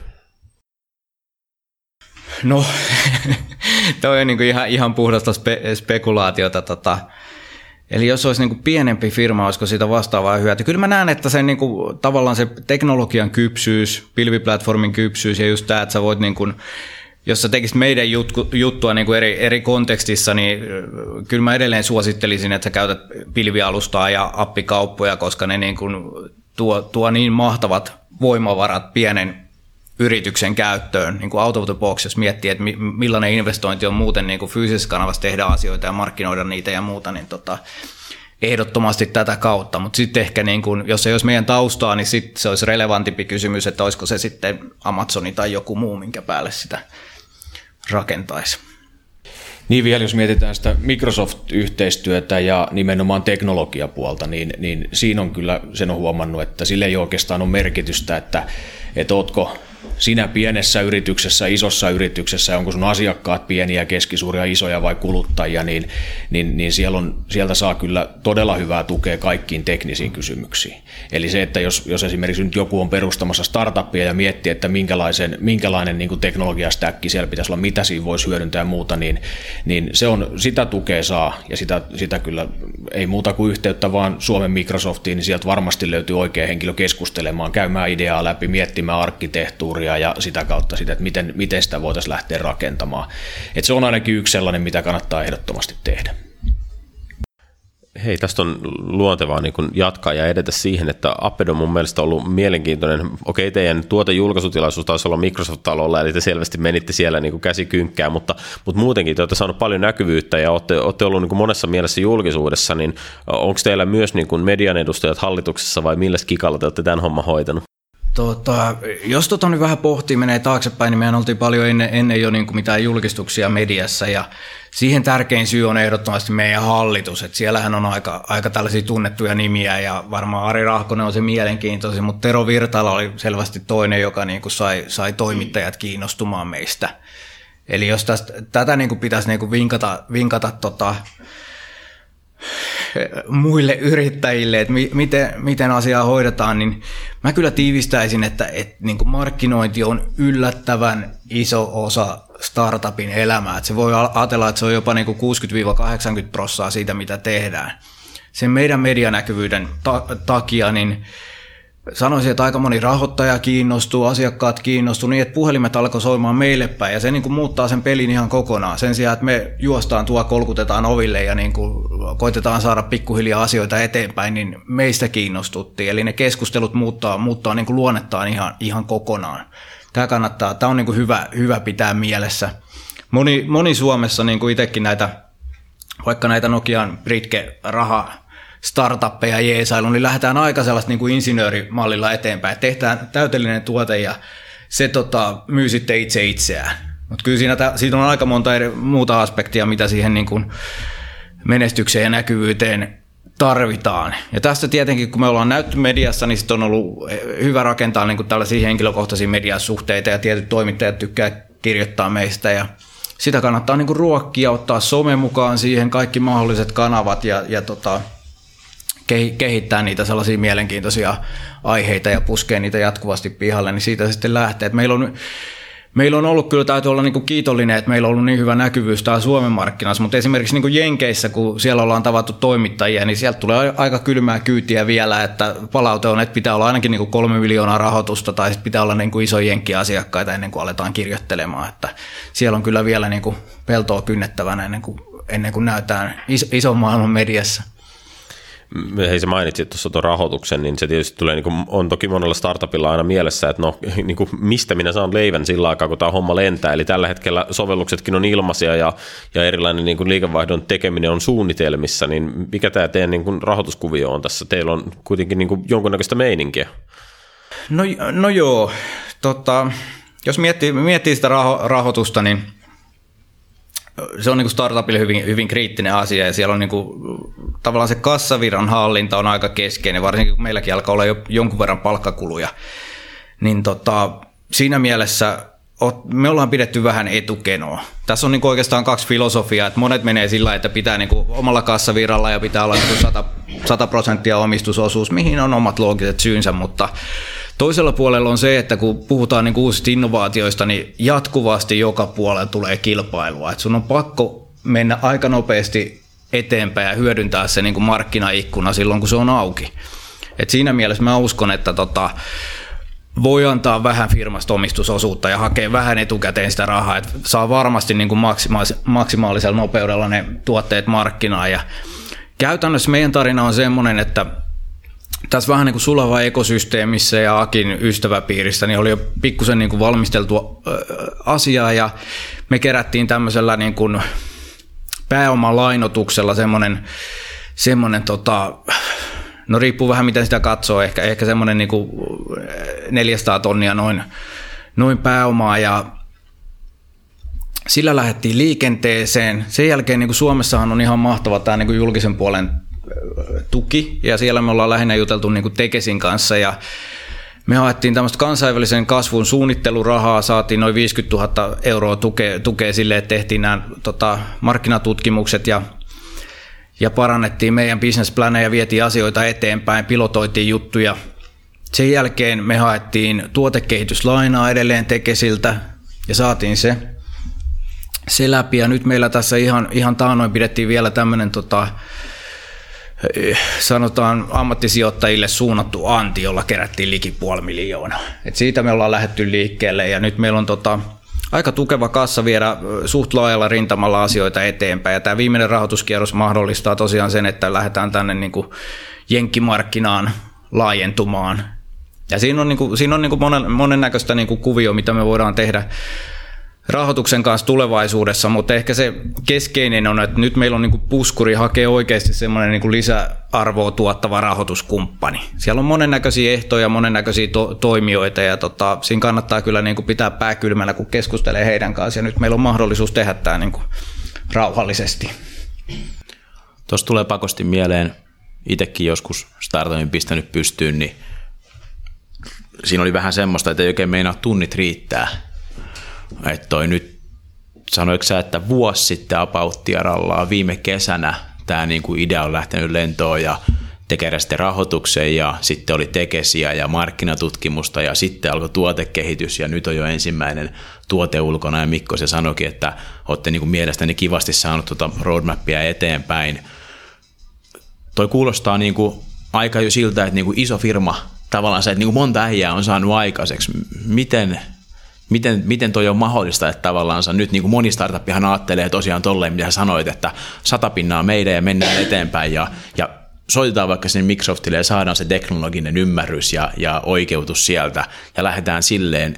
No, toi on niin kuin ihan, ihan puhdasta spe- spekulaatiota, tota. Eli jos olisi niin kuin pienempi firma, olisiko siitä vastaavaa hyötyä? Kyllä mä näen, että sen niin kuin, tavallaan se teknologian kypsyys, pilviplatformin kypsyys ja just tämä, että sä voit, niin kuin, jos sä tekisit meidän juttu, juttua niin kuin eri, eri kontekstissa, niin kyllä mä edelleen suosittelisin, että sä käytät pilvialustaa ja appikauppoja, koska ne niin kuin tuo, tuo niin mahtavat voimavarat pienen yrityksen käyttöön, niin kuin out of the box, jos miettii, että millainen investointi on muuten niin kuin fyysisessä kanavassa tehdä asioita ja markkinoida niitä ja muuta, niin tota, ehdottomasti tätä kautta. Mutta sitten ehkä, niin kuin, jos ei olisi meidän taustaa, niin sitten se olisi relevantimpi kysymys, että olisiko se sitten Amazoni tai joku muu, minkä päälle sitä rakentaisi. Niin vielä, jos mietitään sitä Microsoft-yhteistyötä ja nimenomaan teknologiapuolta, niin, niin siinä on kyllä, sen on huomannut, että sille ei oikeastaan ole merkitystä, että, että ootko sinä pienessä yrityksessä, isossa yrityksessä, onko sun asiakkaat pieniä, keskisuuria, isoja vai kuluttajia, niin, niin, niin siellä on, sieltä saa kyllä todella hyvää tukea kaikkiin teknisiin kysymyksiin. Eli se, että jos, jos esimerkiksi nyt joku on perustamassa startuppia ja miettii, että minkälaisen, minkälainen niin kuin teknologiastäkki siellä pitäisi olla, mitä siinä voisi hyödyntää ja muuta, niin, niin se on, sitä tukea saa ja sitä, sitä kyllä ei muuta kuin yhteyttä vaan Suomen Microsoftiin, niin sieltä varmasti löytyy oikea henkilö keskustelemaan, käymään ideaa läpi, miettimään arkkitehtuuria ja sitä kautta sitä, että miten, miten sitä voitaisiin lähteä rakentamaan. Et se on ainakin yksi sellainen, mitä kannattaa ehdottomasti tehdä. Hei, tästä on luontevaa niin kun jatkaa ja edetä siihen, että Apped on mun mielestä ollut mielenkiintoinen. Okei, teidän tuotejulkaisutilaisuus taisi olla Microsoft-talolla, eli te selvästi menitte siellä niin käsikynkkään, mutta, mutta muutenkin te olette saaneet paljon näkyvyyttä ja olette, olette ollut niin kuin monessa mielessä julkisuudessa, niin onko teillä myös niin kuin median edustajat hallituksessa vai millä kikalla te olette tämän homman hoitanut? Tota, jos tota nyt vähän pohtii, menee taaksepäin, niin mehän oltiin paljon ennen, ennen jo niin kuin mitään julkistuksia mediassa ja siihen tärkein syy on ehdottomasti meidän hallitus, että siellähän on aika, aika tällaisia tunnettuja nimiä ja varmaan Ari Rahkonen on se mielenkiintoisin, mutta Tero Virtala oli selvästi toinen, joka niin kuin sai, sai toimittajat kiinnostumaan meistä. Eli jos tästä, tätä niin kuin pitäisi niin kuin vinkata, vinkata tota, muille yrittäjille, että mi, miten, miten asiaa hoidetaan, niin mä kyllä tiivistäisin, että, että niin kuin markkinointi on yllättävän iso osa startupin elämää. Että se voi ajatella, että se on jopa niin kuin kuusikymmentä kahdeksankymmentä prosenttia siitä, mitä tehdään. Sen meidän medianäkyvyyden ta- takia, niin sanoisin, että aika moni rahoittaja kiinnostuu, asiakkaat kiinnostuu niin, että puhelimet alkoi soimaan meille päin ja se niin kuin muuttaa sen pelin ihan kokonaan. Sen sijaan, että me juostaan tuo, kolkutetaan oville ja niin kuin koitetaan saada pikkuhiljaa asioita eteenpäin, niin meistä kiinnostuttiin. Eli ne keskustelut muuttaa, muuttaa niin kuin luonnettaan ihan, ihan kokonaan. Tämä kannattaa, tämä on niin kuin hyvä, hyvä pitää mielessä. Moni, moni Suomessa, niin kuin itsekin näitä, vaikka näitä Nokian Britke-raha startuppeja jeesailu, niin lähdetään aika sellaista niin kuin insinöörimallilla eteenpäin. Tehdään täytellinen tuote ja se tota, myy sitten itse itseään. Mutta kyllä siinä, siitä on aika monta eri muuta aspektia, mitä siihen niin kuin menestykseen ja näkyvyyteen tarvitaan. Ja tästä tietenkin, kun me ollaan näytty mediassa, niin sitten on ollut hyvä rakentaa niin kuin tällaisia henkilökohtaisia mediasuhteita ja tietyt toimittajat tykkää kirjoittaa meistä ja sitä kannattaa niin kuin ruokkia, ottaa some mukaan siihen, kaikki mahdolliset kanavat ja, ja tota, kehittää niitä sellaisia mielenkiintoisia aiheita ja puskea niitä jatkuvasti pihalle, niin siitä sitten lähtee. Että meillä on, meillä on ollut kyllä, täytyy olla niin kuin kiitollinen, että meillä on ollut niin hyvä näkyvyys täällä Suomen markkinassa, mutta esimerkiksi niin kuin Jenkeissä, kun siellä ollaan tavattu toimittajia, niin sieltä tulee aika kylmää kyytiä vielä, että palaute on, että pitää olla ainakin niin kuin kolme miljoonaa rahoitusta tai sitten pitää olla niin kuin iso jenkkiasiakkaita ennen kuin aletaan kirjoittelemaan, että siellä on kyllä vielä niin kuin peltoa kynnettävänä ennen kuin, ennen kuin näytään iso, ison maailman mediassa. hei sä mainitsit tuossa tuon rahoituksen, niin se tietysti tulee, niin kuin, on toki monella startupilla aina mielessä, että no niin kuin, mistä minä saan leivän sillä aikaa, kun tämä homma lentää, eli tällä hetkellä sovelluksetkin on ilmaisia ja, ja erilainen niin kuin liikevaihdon tekeminen on suunnitelmissa, niin mikä tämä teidän niin kuin rahoituskuvio on tässä? Teillä on kuitenkin niin kuin jonkunnäköistä meininkiä. No, no joo, tota, jos miettii, miettii sitä raho, rahoitusta, niin se on niin kuin startupille hyvin, hyvin kriittinen asia ja siellä on niin kuin, tavallaan se kassavirran hallinta on aika keskeinen, varsinkin kun meilläkin alkaa olla jo jonkun verran palkkakuluja. Niin tota, siinä mielessä me ollaan pidetty vähän etukenoa. Tässä on niin kuin oikeastaan kaksi filosofiaa, että monet menee sillä, että pitää niin kuin omalla kassavirralla ja pitää olla niin kuin sata prosenttia omistusosuus, mihin on omat loogiset syynsä, mutta toisella puolella on se, että kun puhutaan niin kuin uusista innovaatioista, niin jatkuvasti joka puolella tulee kilpailua. Että sun on pakko mennä aika nopeasti eteenpäin ja hyödyntää se niin kuin markkinaikkuna silloin, kun se on auki. Et siinä mielessä mä uskon, että tota, voi antaa vähän firmasta omistusosuutta ja hakea vähän etukäteen sitä rahaa, että saa varmasti niin kuin maksimaalis- maksimaalisella nopeudella ne tuotteet markkinaan. Ja käytännössä meidän tarina on semmoinen, että tässä vähän niin kuin sulava ekosysteemissä ja Akin ystäväpiirissä niin oli jo pikkusen niin kuin valmisteltua asiaa ja me kerättiin tämmöisellä niin kuin pääomalainotuksella semmoinen, semmoinen tota, no riippuu vähän miten sitä katsoo, ehkä, ehkä semmoinen niin kuin neljäsataa tonnia noin, noin pääomaa ja sillä lähdettiin liikenteeseen. Sen jälkeen niin kuin Suomessahan on ihan mahtava tämä niin kuin julkisen puolen tuki, ja siellä me ollaan lähinnä juteltu niin kuin Tekesin kanssa, ja me haettiin tämmöistä kansainvälisen kasvun suunnittelurahaa, saatiin noin viisikymmentätuhatta euroa tukea, tukea sille, että tehtiin nämä tota, markkinatutkimukset, ja, ja parannettiin meidän businessplaneja, vietiin asioita eteenpäin, pilotoitiin juttuja. Sen jälkeen me haettiin tuotekehityslainaa edelleen Tekesiltä, ja saatiin se, se läpi, ja nyt meillä tässä ihan, ihan taannoin pidettiin vielä tämmöinen tota, sanotaan ammattisijoittajille suunnattu anti, jolla kerättiin liki puoli miljoonaa. Et siitä me ollaan lähdetty liikkeelle ja nyt meillä on tota, aika tukeva kassa viedä suht laajalla rintamalla asioita eteenpäin. Ja tämä viimeinen rahoituskierros mahdollistaa tosiaan sen, että lähdetään tänne niin kuin jenkkimarkkinaan laajentumaan. Ja siinä on, niin kuin, siinä on niin kuin monen, monennäköistä niin kuin kuvio, mitä me voidaan tehdä rahoituksen kanssa tulevaisuudessa, mutta ehkä se keskeinen on, että nyt meillä on niin kuin puskuri hakea oikeasti semmoinen niin kuin lisäarvoa tuottava rahoituskumppani. Siellä on monennäköisiä ehtoja, monennäköisiä to- toimijoita ja tota, siinä kannattaa kyllä niin kuin pitää pää kylmänä, kun keskustelee heidän kanssa ja nyt meillä on mahdollisuus tehdä tämä niin kuin rauhallisesti. Tuossa tulee pakosti mieleen, itsekin joskus startupin pistänyt pystyyn, niin siinä oli vähän semmoista, että ei oikein meinaa tunnit riittää. Että toi nyt, sanoiko sä, että vuosi sitten apauttiarallaan viime kesänä tämä niinku idea on lähtenyt lentoon ja tekee sitten rahoituksen ja sitten oli tekesiä ja markkinatutkimusta ja sitten alkoi tuotekehitys ja nyt on jo ensimmäinen tuote ulkona ja Mikko se sanoikin, että olette niinku mielestäni kivasti saanut tuota roadmappia eteenpäin. Toi kuulostaa niinku aika jo siltä, että niinku iso firma tavallaan se, että niinku monta äijää on saanut aikaiseksi. Miten... Miten, miten toi on mahdollista, että tavallaan nyt niin kuin moni startupihan ajattelee tosiaan tolleen, mitä sä sanoit, että sata pinnaa meidän ja mennään eteenpäin ja, ja soitetaan vaikka sinne Microsoftille ja saadaan se teknologinen ymmärrys ja, ja oikeutus sieltä ja lähdetään silleen.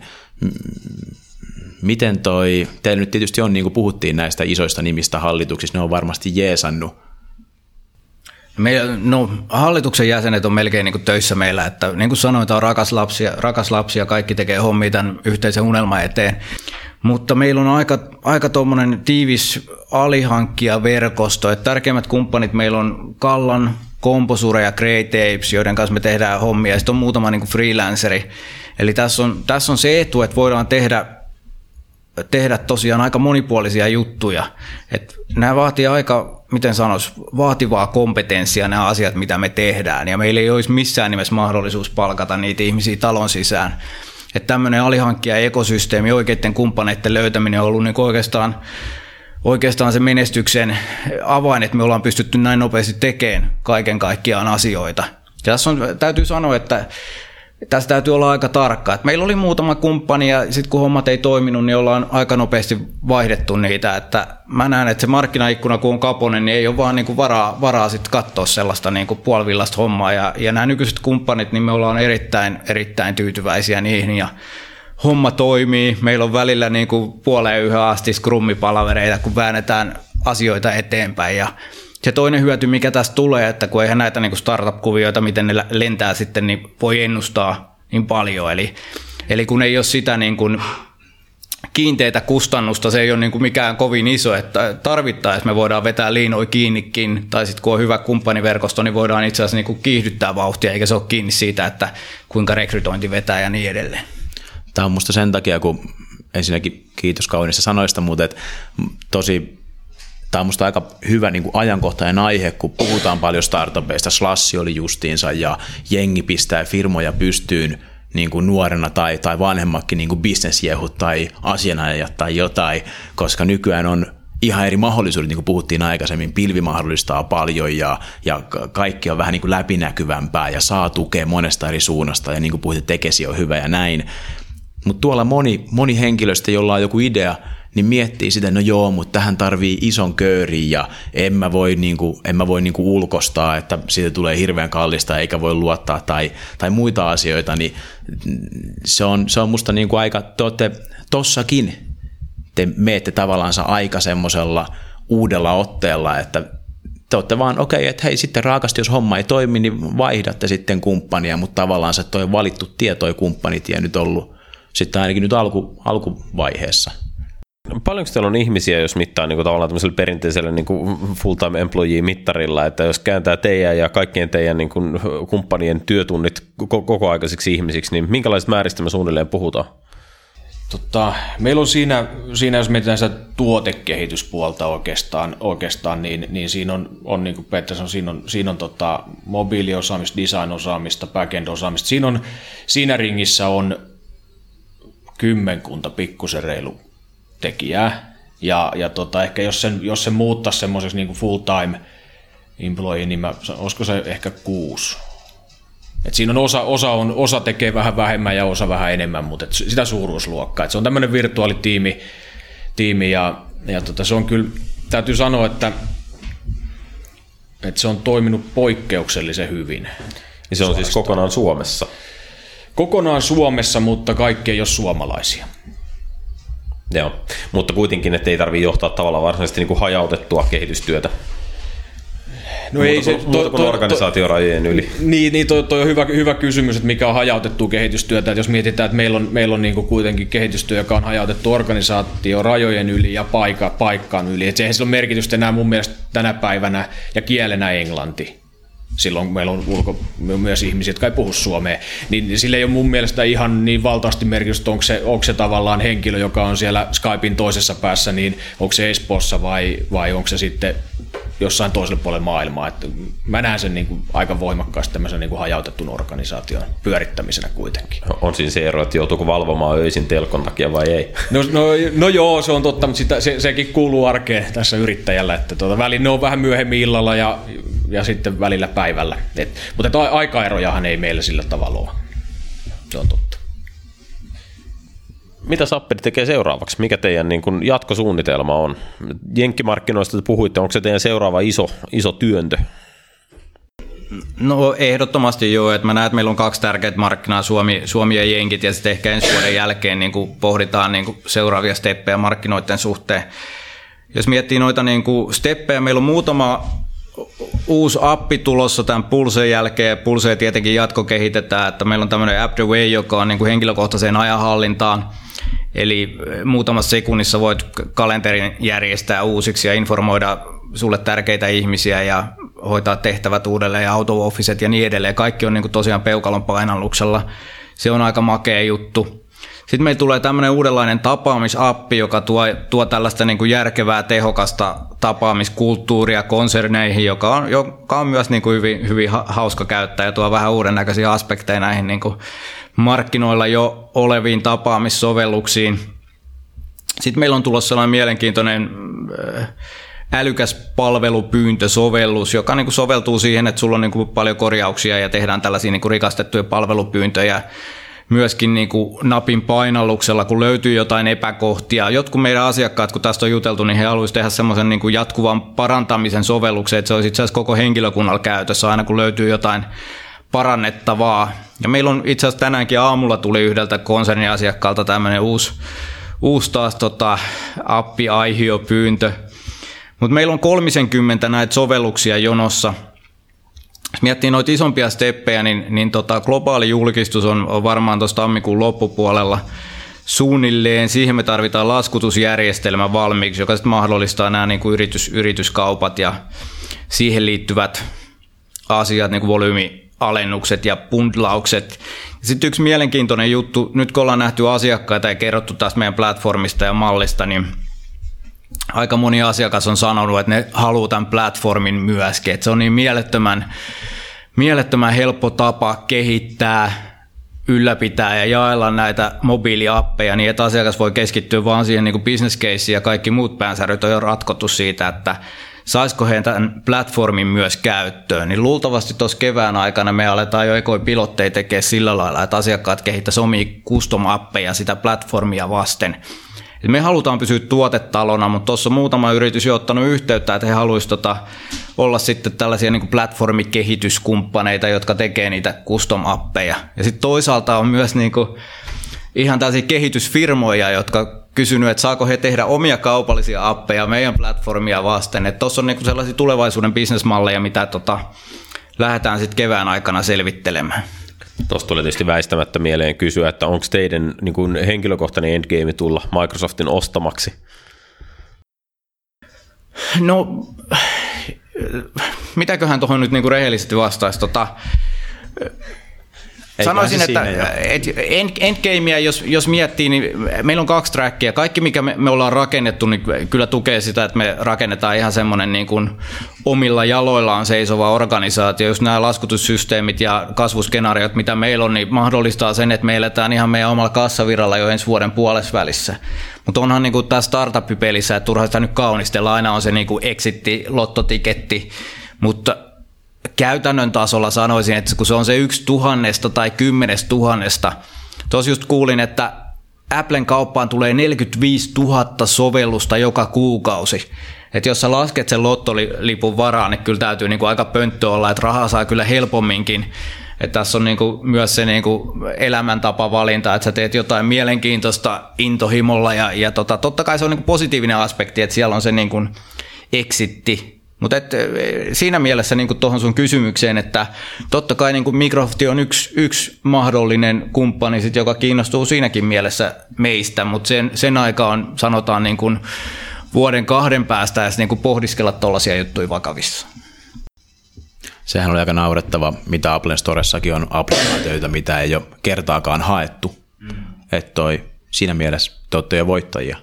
Miten toi, teillä nyt tietysti on, niin kuin puhuttiin näistä isoista nimistä hallituksista, ne on varmasti jeesannut. Meillä, no, hallituksen jäsenet on melkein niin kuin töissä meillä, että niin kuin sanoin, tämä on rakas lapsi, rakas lapsi ja kaikki tekee hommia tämän yhteisen unelman eteen. Mutta meillä on aika, aika tuommoinen tiivis alihankkijaverkosto, että tärkeimmät kumppanit meillä on Kallan, Composure ja Great Apes, joiden kanssa me tehdään hommia ja sitten on muutama niin kuin freelanceri. Eli tässä on, tässä on se etu, että voidaan tehdä tehdä tosiaan aika monipuolisia juttuja. Et nämä vaatii aika, miten sanoisi, vaativaa kompetenssia nämä asiat, mitä me tehdään. Ja meillä ei olisi missään nimessä mahdollisuus palkata niitä ihmisiä talon sisään. Että tämmöinen alihankkija-ekosysteemi, oikeiden kumppaneiden löytäminen on ollut niin oikeastaan, oikeastaan se menestyksen avain, että me ollaan pystytty näin nopeasti tekemään kaiken kaikkiaan asioita. Ja tässä on, täytyy sanoa, että tässä täytyy olla aika tarkka. Et meillä oli muutama kumppani ja sitten kun hommat ei toiminut, niin ollaan aika nopeasti vaihdettu niitä. Että mä näen, että se markkinaikkuna kun on kaponen, niin ei ole vaan niinku varaa, varaa sit katsoa sellaista niinku puolivillasta hommaa. Ja, ja nämä nykyiset kumppanit, niin me ollaan erittäin, erittäin tyytyväisiä niihin ja homma toimii. Meillä on välillä niinku puoleen yhden asti skrummipalavereita, kun väännetään asioita eteenpäin ja se toinen hyöty, mikä tästä tulee, että kun eihän näitä niin startup-kuvioita, miten ne lentää sitten, niin voi ennustaa niin paljon. Eli, eli kun ei ole sitä niin kuin kiinteitä kustannusta, se ei ole niin kuin mikään kovin iso, että tarvittaessa me voidaan vetää liinoja kiinnikin, tai sitten kun on hyvä kumppaniverkosto, niin voidaan itse asiassa niin kuin kiihdyttää vauhtia, eikä se ole kiinni siitä, että kuinka rekrytointi vetää ja niin edelleen. Tämä on musta sen takia, kun ensinnäkin kiitos kauniista sanoista, mutta et tosi tämä on musta aika hyvä niin kuin ajankohtainen aihe, kun puhutaan paljon startupeista. Slash oli justiinsa ja jengi pistää firmoja pystyyn niin kuin nuorena tai, tai vanhemmakin niin kuin bisnesjehut tai asianajajat tai jotain, koska nykyään on ihan eri mahdollisuudet, niin kuin puhuttiin aikaisemmin, pilvi mahdollistaa paljon ja, ja kaikki on vähän niin kuin läpinäkyvämpää ja saa tukea monesta eri suunnasta ja niin kuin puhutte, tekesi on hyvä ja näin. Mutta tuolla moni, moni henkilöstä, jolla on joku idea, niin miettii sitä, no joo, mutta tähän tarvii ison köörin ja en mä voi, niinku, en mä voi niinku ulkostaa, että siitä tulee hirveän kallista eikä voi luottaa tai, tai muita asioita, niin se on, se on musta niinku aika, te olette tossakin, te meette tavallaan aika semmoisella uudella otteella, että te olette vaan okei, okay, että hei sitten raakasti, jos homma ei toimi, niin vaihdatte sitten kumppania, mutta tavallaan se toi valittu tie toi kumppanitie nyt ollut sitten ainakin nyt alku, alkuvaiheessa. Paljonko teillä on ihmisiä, jos mittaa niin kuin tavallaan tämmöisellä perinteisellä niin kuin full-time employee-mittarilla, että jos kääntää teidän ja kaikkien teidän niin kuin kumppanien työtunnit koko aikaisiksi ihmisiksi, niin minkälaisista määristä me suunnilleen puhutaan? Tota, meillä on siinä, siinä, jos mietitään sitä tuotekehityspuolta oikeastaan, oikeastaan niin, niin siinä on, on niin kuin Petra sanoi, siinä on, siinä on tota, mobiiliosaamista, design-osaamista, back-end-osaamista. Siinä, on, siinä ringissä on kymmenkunta pikkusen reilu tekijää, ja, ja tota, ehkä jos sen, jos sen muuttaisi semmoiseksi niin kuin full-time employee, niin mä, olisiko se ehkä kuusi. Et siinä on osa, osa, on, osa tekee vähän vähemmän ja osa vähän enemmän, mutta et sitä suuruusluokkaa. Et se on tämmöinen virtuaalitiimi, tiimi, ja, ja tota, se on kyllä, täytyy sanoa, että, että se on toiminut poikkeuksellisen hyvin. Ja se on siis kokonaan Suomessa? Kokonaan Suomessa, mutta kaikki ei ole suomalaisia. Joo, mutta kuitenkin, että ei tarvitse johtaa tavallaan varsinaisesti niin kuin hajautettua kehitystyötä. No muuta, ei se, muuta to, kuin to, organisaatiorajojen to, yli. Niin, niin toi, toi on hyvä, hyvä kysymys, että mikä on hajautettua kehitystyötä. Että jos mietitään, että meillä on, meillä on niin kuin kuitenkin kehitystyö, joka on hajautettu organisaatiorajojen yli ja paikka, paikkaan yli. Että eihän sillä ole merkitystä enää mun mielestä tänä päivänä ja kielenä englanti. Silloin meillä on ulko, myös ihmisiä, jotka ei puhu suomea, niin sillä ei ole mun mielestä ihan niin valtavasti merkitystä, onko se, onko se tavallaan henkilö, joka on siellä Skypein toisessa päässä, niin onko se Espoossa vai, vai onko se sitten jossain toisella puolella maailmaa. Että mä näen sen niin kuin aika voimakkaasti tämmöisen niin kuin hajautettun organisaation pyörittämisenä kuitenkin. On siinä se ero, että joutuuko valvomaan öisin telkon takia vai ei? No, no, no joo, se on totta, mutta sitä, se, sekin kuuluu arkeen tässä yrittäjällä, että tuota, välillä ne on vähän myöhemmin illalla ja, ja sitten välillä päivällä. Et, mutta aikaerojahan ei meillä sillä tavalla ole. Se on totta. Mitä Sappedi tekee seuraavaksi? Mikä teidän niin kuin jatkosuunnitelma on? Jenkkimarkkinoista te puhuitte, onko se teidän seuraava iso, iso työntö? No ehdottomasti joo, että mä näen, että meillä on kaksi tärkeää markkinaa, Suomi, Suomi ja Jenkit, ja sitten ehkä ensi vuoden jälkeen niin kuin pohditaan niin kuin seuraavia steppejä markkinoiden suhteen. Jos miettii noita niin kuin steppejä, meillä on muutama uusi appi tulossa tämän Pulsen jälkeen. Pulsea tietenkin jatko kehitetään, että meillä on tämmöinen App the Way, joka on niin kuin henkilökohtaiseen ajanhallintaan. Eli muutamassa sekunnissa voit kalenterin järjestää uusiksi ja informoida sulle tärkeitä ihmisiä ja hoitaa tehtävät uudelleen ja auto-officet ja niin edelleen. Kaikki on niin kuin tosiaan peukalon painalluksella. Se on aika makea juttu. Sitten meillä tulee tämmöinen uudenlainen tapaamisappi, joka tuo, tuo tällaista niin kuin järkevää, tehokasta tapaamiskulttuuria konserneihin, joka on, joka on myös niin kuin hyvin, hyvin hauska käyttää ja tuo vähän uuden näköisiä aspekteja näihin niin kuin markkinoilla jo oleviin tapaamissovelluksiin. Sitten meillä on tulossa sellainen mielenkiintoinen älykäs palvelupyyntösovellus, joka niin kuin soveltuu siihen, että sulla on niin kuin paljon korjauksia ja tehdään tällaisia niin kuin rikastettuja palvelupyyntöjä. Myöskin niin kuin napin painalluksella, kun löytyy jotain epäkohtia. Jotkut meidän asiakkaat, kun tästä on juteltu, niin he haluaisivat tehdä semmoisen niin kuin jatkuvan parantamisen sovelluksen, että se olisi itse asiassa koko henkilökunnalla käytössä aina, kun löytyy jotain parannettavaa. Ja meillä on itse asiassa tänäänkin aamulla tuli yhdeltä konsernin asiakkaalta tämmöinen uusi, uusi taas tota, appi-aihio-pyyntö. Mutta meillä on kolmekymmentä näitä sovelluksia jonossa. Jos miettii noita isompia steppejä, niin, niin tota, globaali julkistus on, on varmaan tuossa tammikuun loppupuolella suunnilleen. Siihen me tarvitaan laskutusjärjestelmä valmiiksi, joka sitten mahdollistaa nämä niin kuin yritys, yrityskaupat ja siihen liittyvät asiat, niin kuin volyymialennukset ja bundlaukset. Sitten yksi mielenkiintoinen juttu, nyt kun ollaan nähty asiakkaita ja kerrottu tästä meidän platformista ja mallista, niin aika moni asiakas on sanonut, että ne haluaa tämän platformin myöskin. Että se on niin mielettömän, mielettömän helppo tapa kehittää, ylläpitää ja jaella näitä mobiiliappeja niin, että asiakas voi keskittyä vaan siihen niin kuin business caseen ja kaikki muut päänsäryt on jo ratkottu siitä, että saisiko he tämän platformin myös käyttöön. Niin luultavasti tuossa kevään aikana me aletaan jo ekoja pilotteja tekemään sillä lailla, että asiakkaat kehittäisivät omia custom-appeja sitä platformia vasten. Me halutaan pysyä tuotetalona, mutta tuossa muutama yritys jo ottanut yhteyttä, että he haluaisivat tota, olla sitten tällaisia niin kuin platformikehityskumppaneita, jotka tekee niitä custom-appeja. Ja sitten toisaalta on myös niin kuin ihan tällaisia kehitysfirmoja, jotka kysynyt, että saako he tehdä omia kaupallisia appeja meidän platformia vasten. Tuossa on niin kuin sellaisia tulevaisuuden bisnesmalleja, mitä tota, lähdetään sitten kevään aikana selvittelemään. Tuosta tuli tietysti väistämättä mieleen kysyä, että onko teidän niin kuin henkilökohtainen endgame tulla Microsoftin ostamaksi? No, mitäköhän tuohon nyt niin kuin rehellisesti vastaisi? Tota, sanoisin, että end, endgamea, jos, jos miettii, niin meillä on kaksi trackia. Kaikki, mikä me, me ollaan rakennettu, niin kyllä tukee sitä, että me rakennetaan ihan semmoinen niin kuin omilla jaloillaan seisova organisaatio. Just nämä laskutussysteemit ja kasvuskenaariot, mitä meillä on, niin mahdollistaa sen, että me eletään ihan meidän omalla kassavirralla jo ensi vuoden puolesvälissä. Mutta onhan niin kuin tämä startup-pelissä, että turha sitä nyt kaunistella, aina on se niin kuin exitti, lottotiketti, mutta käytännön tasolla sanoisin, että kun se on se yksi tuhannesta tai kymmenes tuhannesta. Tuossa just kuulin, että Applen kauppaan tulee neljäkymmentäviisituhatta sovellusta joka kuukausi. Että jos sä lasket sen lottolipun varaan, niin kyllä täytyy niinku aika pönttö olla, että rahaa saa kyllä helpomminkin. Että tässä on niinku myös se niinku elämäntapa valinta, että sä teet jotain mielenkiintoista intohimolla. Ja, ja tota, totta kai se on niinku positiivinen aspekti, että siellä on se niinku exitti. Mutta siinä mielessä niin tuohon sun kysymykseen, että totta kai niin Microsoft on yksi, yksi mahdollinen kumppani, sit, joka kiinnostuu siinäkin mielessä meistä, mutta sen, sen aika on sanotaan niin kuin vuoden kahden päästä ja niin kuin pohdiskella tuollaisia juttuja vakavissa. Sehän oli aika naurettava, mitä Applen Storessakin on applikaatioita, mitä ei ole kertaakaan haettu. Mm. Että toi siinä mielessä te olette jo voittajia.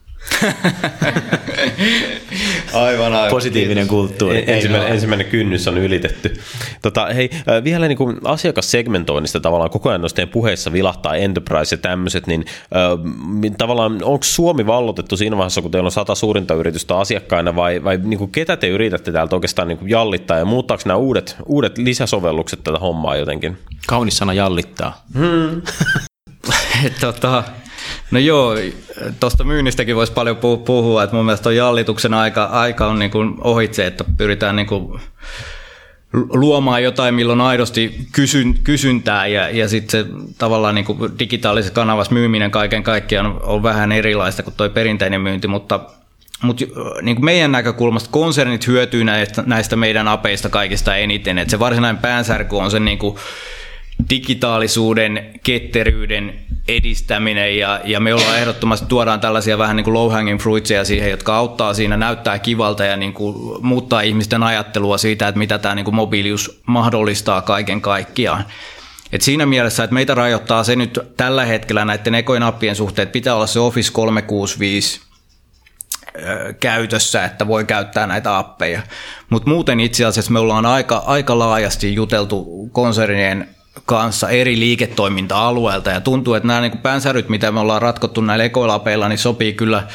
Aivan, aivan. Positiivinen kulttuuri. Ensimmäinen, ensimmäinen kynnys on ylitetty. Tota, hei, vielä niin kuin asiakassegmentoinnista tavallaan koko ajan noissa puheissa vilahtaa enterprise ja tämmöiset, niin äh, tavallaan onko Suomi vallotettu siinä vaiheessa, kun teillä on sata suurinta yritystä asiakkaina vai, vai niin kuin ketä te yritätte täältä oikeastaan niin kuin jallittaa ja muuttaako nämä uudet, uudet lisäsovellukset tätä hommaa jotenkin? Kaunis sana jallittaa. Hmm. tota... No joo, tuosta myynnistäkin voisi paljon puhua, että mun mielestä tuon jallituksen aika, aika on niin kuin ohitse, että pyritään niin kuin luomaan jotain, milloin aidosti kysyn, kysyntää ja, ja sitten se tavallaan niin kuin digitaalisessa kanavassa myyminen kaiken kaikkiaan on, on vähän erilaista kuin tuo perinteinen myynti, mutta, mutta niin kuin meidän näkökulmasta konsernit hyötyy näistä, näistä meidän apeista kaikista eniten, että se varsinainen päänsärky on se niin kuin digitaalisuuden, ketteryyden edistäminen ja, ja me ollaan ehdottomasti tuodaan tällaisia vähän niin kuin low hanging fruitsia siihen, jotka auttaa siinä, näyttää kivalta ja niin kuin muuttaa ihmisten ajattelua siitä, että mitä tämä niin kuin mobiilius mahdollistaa kaiken kaikkiaan. Et siinä mielessä, että meitä rajoittaa se nyt tällä hetkellä näiden ekojen appien suhteen, että pitää olla se Office kolmesataakuusikymmentäviisi käytössä, että voi käyttää näitä appeja. Mutta muuten itse asiassa me ollaan aika, aika laajasti juteltu konsernien kanssa eri liiketoiminta-alueelta ja tuntuu, että nämä niin kuin päänsäryt, mitä me ollaan ratkottu näillä ekoilla apeilla, niin sopii kyllä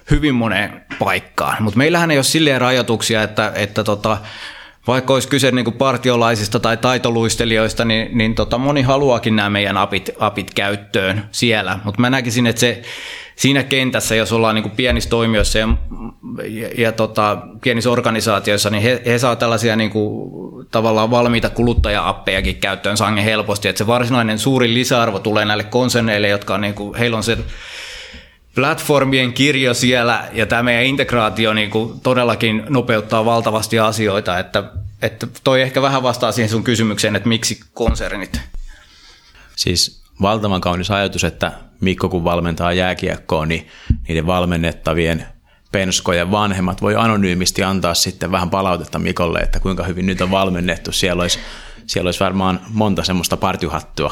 hyvin moneen paikkaan. Mutta meillähän ei ole silleen rajoituksia, että, että tota, vaikka olisi kyse niin kuin partiolaisista tai taitoluistelijoista, niin, niin tota, moni haluaakin nämä meidän apit, apit käyttöön siellä. Mutta mä näkisin, että se, siinä kentässä, jos ollaan niin kuin pienissä toimijoissa ja, ja, ja tota, pienissä organisaatioissa, niin he, he saa tällaisia niin kuin, tavallaan valmiita kuluttaja-appejakin käyttöön sangen helposti. Että se varsinainen suurin lisäarvo tulee näille konserneille, jotka on, niin kuin, heillä on se platformien kirjo siellä, ja tämä meidän integraatio niin kuin todellakin nopeuttaa valtavasti asioita, että, että toi ehkä vähän vastaa siihen sun kysymykseen, että miksi konsernit? Siis valtavan kaunis ajatus, että Mikko kun valmentaa jääkiekkoa, niin niiden valmennettavien penskojen vanhemmat voi anonyymisti antaa sitten vähän palautetta Mikolle, että kuinka hyvin nyt on valmennettu. Siellä olisi, siellä olisi varmaan monta semmoista partyhattua.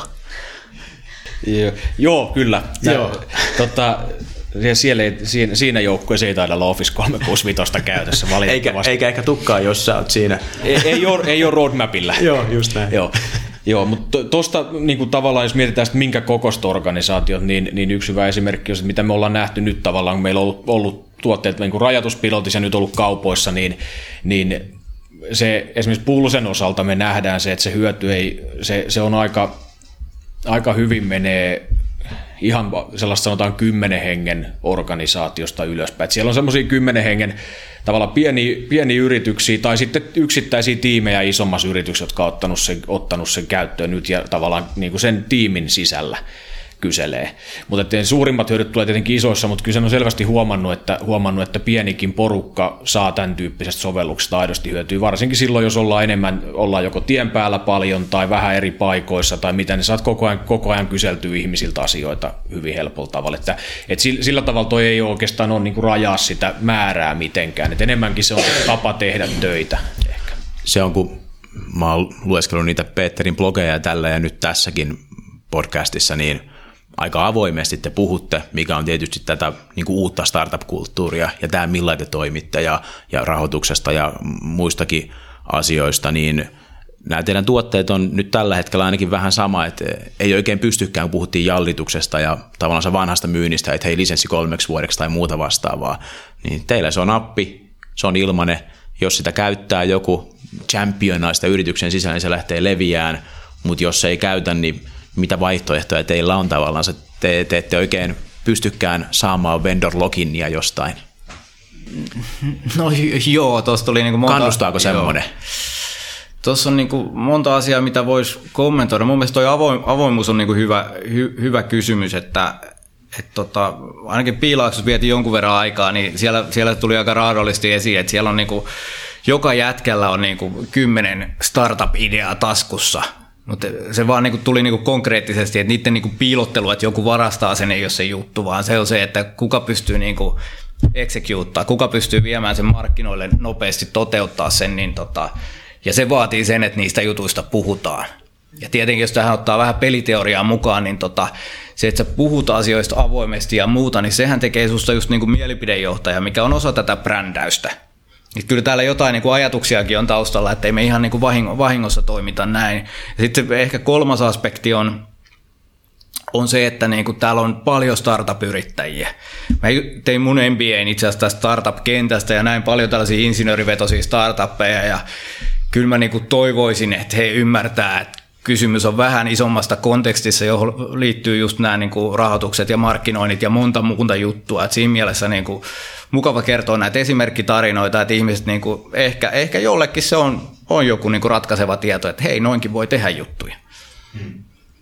Joo, Joo kyllä. Joo. Tota, siellä ei, siinä, siinä joukkueessa ei taida olla Office kolmesataakuusikymmentäviisi käytössä valitettavasti. Eikä, eikä ehkä tukkaa, jos sä oot siinä. Ei, ei, ole, ei ole roadmapilla. Joo, just näin. Joo. Joo, mutta tuosta niin tavallaan, jos mietitään, että minkä kokoista organisaatiot, niin, niin yksi hyvä esimerkki on, että mitä me ollaan nähty nyt tavallaan, kun meillä on ollut, ollut tuotteet niin kuin rajatuspilotissa ja nyt ollut kaupoissa, niin, niin se esimerkiksi Pulsen osalta me nähdään se, että se hyöty ei, se, se on aika, aika hyvin menee ihan sellaista sanotaan kymmenen hengen organisaatiosta ylöspäin. Et siellä on semmoisia kymmenen hengen tavallaan pieniä, pieniä yrityksiä tai sitten yksittäisiä tiimejä isommassa yrityksessä, jotka on ottanut sen, ottanut sen käyttöön nyt ja tavallaan niin kuin sen tiimin sisällä kyselee. Mutta suurimmat hyödyt tulee tietenkin isoissa, mutta kyllä sen on selvästi huomannut että, huomannut, että pienikin porukka saa tämän tyyppisestä sovelluksesta aidosti hyötyä, varsinkin silloin, jos ollaan enemmän, ollaan joko tien päällä paljon tai vähän eri paikoissa tai mitä, niin saat koko ajan, koko ajan kyseltyä ihmisiltä asioita hyvin helpolla tavalla. Että, et sillä, sillä tavalla toi ei oikeastaan ole niinku rajaa sitä määrää mitenkään, et enemmänkin se on tapa tehdä töitä ehkä. Se on, kun mä oon lueskellut niitä Peterin blogeja ja tällä ja nyt tässäkin podcastissa, niin aika avoimesti te puhutte, mikä on tietysti tätä niin kuin uutta startup-kulttuuria ja tämä millä te toimitte ja, ja rahoituksesta ja muistakin asioista, niin nämä teidän tuotteet on nyt tällä hetkellä ainakin vähän sama, että ei oikein pystykään, kun puhuttiin jallituksesta ja tavallaan vanhasta myynnistä, että hei lisenssi kolmeksi vuodeksi tai muuta vastaavaa, niin teillä se on appi, se on ilmainen, jos sitä käyttää joku championaista yrityksen sisällä, niin se lähtee leviään, mutta jos se ei käytä, niin mitä vaihtoehtoja teillä on tavallaan, te, te ette oikein pystykään saamaan vendor loginia jostain. No joo, tuossa tuli niinku monta... Kannustaako semmoinen? Tuossa on niinku monta asiaa, mitä voisi kommentoida. Mun mielestä toi avoim, avoimuus on niinku hyvä, hy, hyvä kysymys, että et tota, ainakin Piilaaksossa vietiin jonkun verran aikaa, niin siellä, siellä tuli aika raadollisesti esiin, että siellä on niinku, joka jätkällä on niinku kymmenen startup-ideaa taskussa. Mutta se vaan niinku tuli niinku konkreettisesti, että niiden niinku piilottelu, että joku varastaa sen, ei ole se juttu, vaan se on se, että kuka pystyy niinku executeaa, kuka pystyy viemään sen markkinoille nopeasti toteuttaa sen, niin tota, ja se vaatii sen, että niistä jutuista puhutaan. Ja tietenkin, jos tähän ottaa vähän peliteoriaa mukaan, niin tota, se, että sä puhut asioista avoimesti ja muuta, niin sehän tekee susta just niinku mielipidejohtaja, mikä on osa tätä brändäystä. Niin kyllä täällä jotain niin kuin ajatuksiakin on taustalla, että ei me ihan niin kuin vahingossa toimita näin. Ja sitten ehkä kolmas aspekti on, on se, että niin kuin täällä on paljon startup-yrittäjiä. Mä tein mun M B A:n itse asiassa tästä startup-kentästä ja näin paljon tällaisia insinöörivetoisia startuppeja ja kyllä mä niin kuin toivoisin, että he ymmärtää, että kysymys on vähän isommasta kontekstissa, johon liittyy just nämä niin kuin rahoitukset ja markkinoinnit ja monta muuta juttua. Et siinä mielessä niin kuin mukava kertoa näitä esimerkkitarinoita, että ihmiset niin kuin ehkä, ehkä jollekin se on, on joku niin kuin ratkaiseva tieto, että hei, noinkin voi tehdä juttuja. Hmm.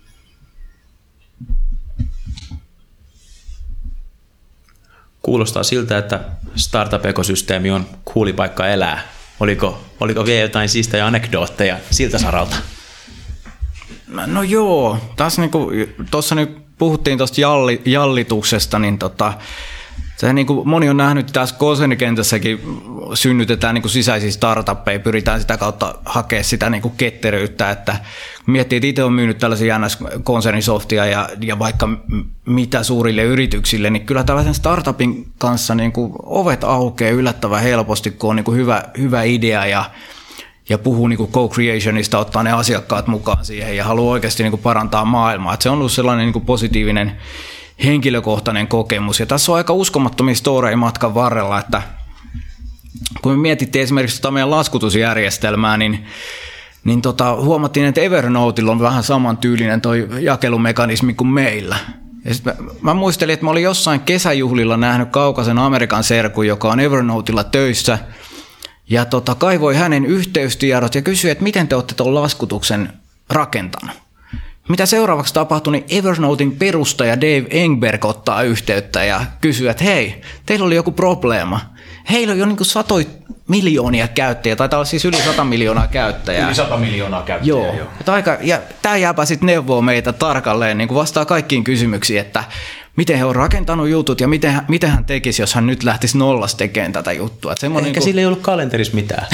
Kuulostaa siltä, että startup-ekosysteemi on cooli paikka elää. Oliko, oliko vielä jotain siistejä anekdootteja siltä saralta? No joo, taas niinku, tuossa nyt puhuttiin tuosta jalli, jallituksesta, niin tota, se niinku, moni on nähnyt tässä konsernikentässäkin synnytetään niinku sisäisiä startuppeja, pyritään sitä kautta hakemaan sitä niinku ketteryyttä, että miettii, että itse on myynyt tällaisia N S-konsernisoftia ja, ja vaikka mitä suurille yrityksille, niin kyllä tällaisen startupin kanssa niinku ovet aukeaa yllättävän helposti, kun on niinku hyvä, hyvä idea ja ja puhuu niin kuin co-creationista, ottaa ne asiakkaat mukaan siihen ja haluaa oikeasti niin kuin parantaa maailmaa. Et se on ollut sellainen niin kuin positiivinen henkilökohtainen kokemus. Ja tässä on aika uskomattomia storeja matkan varrella, että kun me mietittiin esimerkiksi tota meidän laskutusjärjestelmää, niin, niin tota, huomattiin, että Evernotella on vähän samantyylinen toi jakelumekanismi kuin meillä. Ja sit mä, mä muistelin, että mä olin jossain kesäjuhlilla nähnyt kaukaisen Amerikan serkun, joka on Evernotella töissä, ja tota, kaivoi hänen yhteystiedot ja kysyi, että miten te olette tuon laskutuksen rakentanut. Mitä seuraavaksi tapahtui, niin Evernoten perustaja Dave Engberg ottaa yhteyttä ja kysyy, että hei, teillä oli joku probleema. Heillä on jo niin kuin satoi miljoonia käyttäjiä, taitaa olla siis yli sata miljoonaa käyttäjää. Yli sata miljoonaa käyttäjää, joo. joo. Aika, ja tämä jääpä sitten neuvoa meitä tarkalleen, niin kuin vastaa kaikkiin kysymyksiin, että miten he on rakentanut jutut ja miten, miten hän tekisi, jos hän nyt lähtisi nollasta tekemään tätä juttua. Ehkä niin kuin... sillä ei ollut kalenterissa mitään.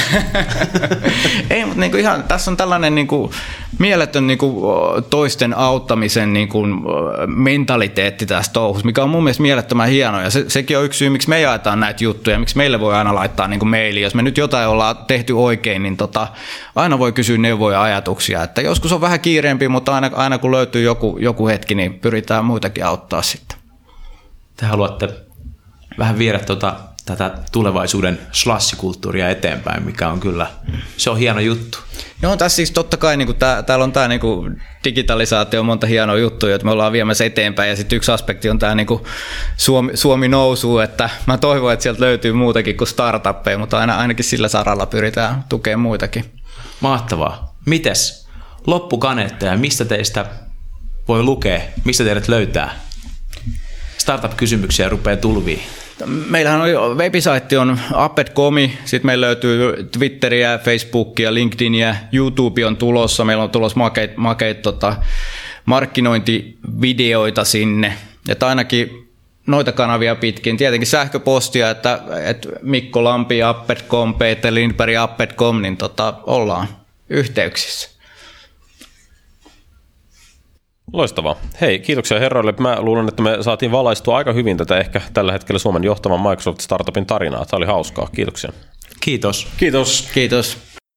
Ei, mutta niin kuin ihan, tässä on tällainen niin kuin mieletön niin kuin toisten auttamisen niin kuin mentaliteetti tässä touhussa, mikä on mun mielestä mielettömän hieno. Ja se, sekin on yksi syy, miksi me jaetaan näitä juttuja, miksi meille voi aina laittaa niin kuin mailiin. Jos me nyt jotain ollaan tehty oikein, niin tota, aina voi kysyä neuvoja ja ajatuksia. Että joskus on vähän kiireempi, mutta aina, aina kun löytyy joku, joku hetki, niin pyritään muitakin auttaa sitten. Te haluatte vähän viedä tuota, tätä tulevaisuuden slassikulttuuria eteenpäin, mikä on kyllä, se on hieno juttu. Joo, tässä siis totta kai niin kuin tää, täällä on tämä niin kuin digitalisaatio, monta hienoa juttuja, joita me ollaan viemässä eteenpäin, ja sitten yksi aspekti on tämä niin kuin Suomi, Suomi nousuu, että mä toivon, että sieltä löytyy muutakin kuin startuppeja, mutta aina, ainakin sillä saralla pyritään tukemaan muitakin. Mahtavaa. Mites loppukaneetteja, mistä teistä voi lukea, mistä teidät löytää? Startup-kysymyksiä rupeaa tulviin. Meillähän on webisaitti on apped piste com, sitten meillä löytyy Twitteriä, Facebookia, LinkedIniä, YouTube on tulossa, meillä on tulossa makeita makeit, tota, markkinointivideoita sinne, että ainakin noita kanavia pitkin, tietenkin sähköpostia, että, että Mikko Lampi apped piste com, Peter Lindberg apped piste com, niin tota, ollaan yhteyksissä. Loistavaa. Hei, kiitoksia herroille. Mä luulen, että me saatiin valaistua aika hyvin tätä ehkä tällä hetkellä Suomen johtavan Microsoft-startupin tarinaa. Tämä oli hauskaa. Kiitoksia. Kiitos. Kiitos. Kiitos.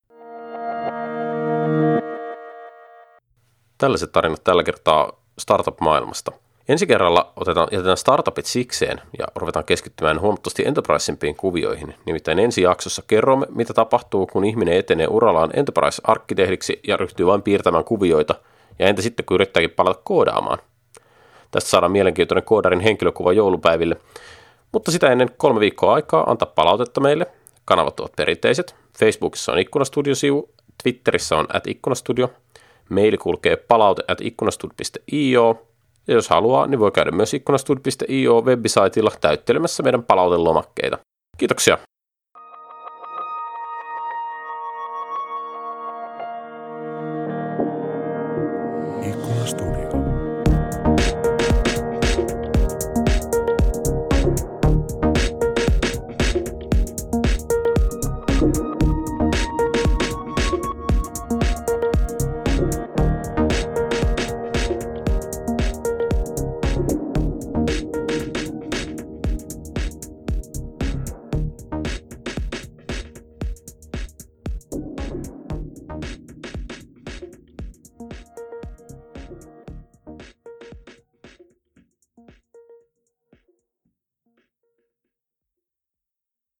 Tällaiset tarinat tällä kertaa startup-maailmasta. Ensi kerralla otetaan, jätetään startupit sikseen ja ruvetaan keskittymään huomattavasti enterprisempiin kuvioihin. Nimittäin ensi jaksossa kerromme, mitä tapahtuu, kun ihminen etenee urallaan enterprise-arkkitehdiksi ja ryhtyy vain piirtämään kuvioita. Ja entä sitten, kun yrittääkin palata koodaamaan? Tästä saadaan mielenkiintoinen koodarin henkilökuva joulupäiville. Mutta sitä ennen kolme viikkoa aikaa antaa palautetta meille. Kanavat ovat perinteiset. Facebookissa on Ikkunastudio-sivu, Twitterissä on at ikkunastudio. Maili kulkee palaute at ikkunastudio piste io. Ja jos haluaa, niin voi käydä myös ikkunastudio piste io webbisaitilla täyttelemässä meidän palautelomakkeita. Kiitoksia! Studio.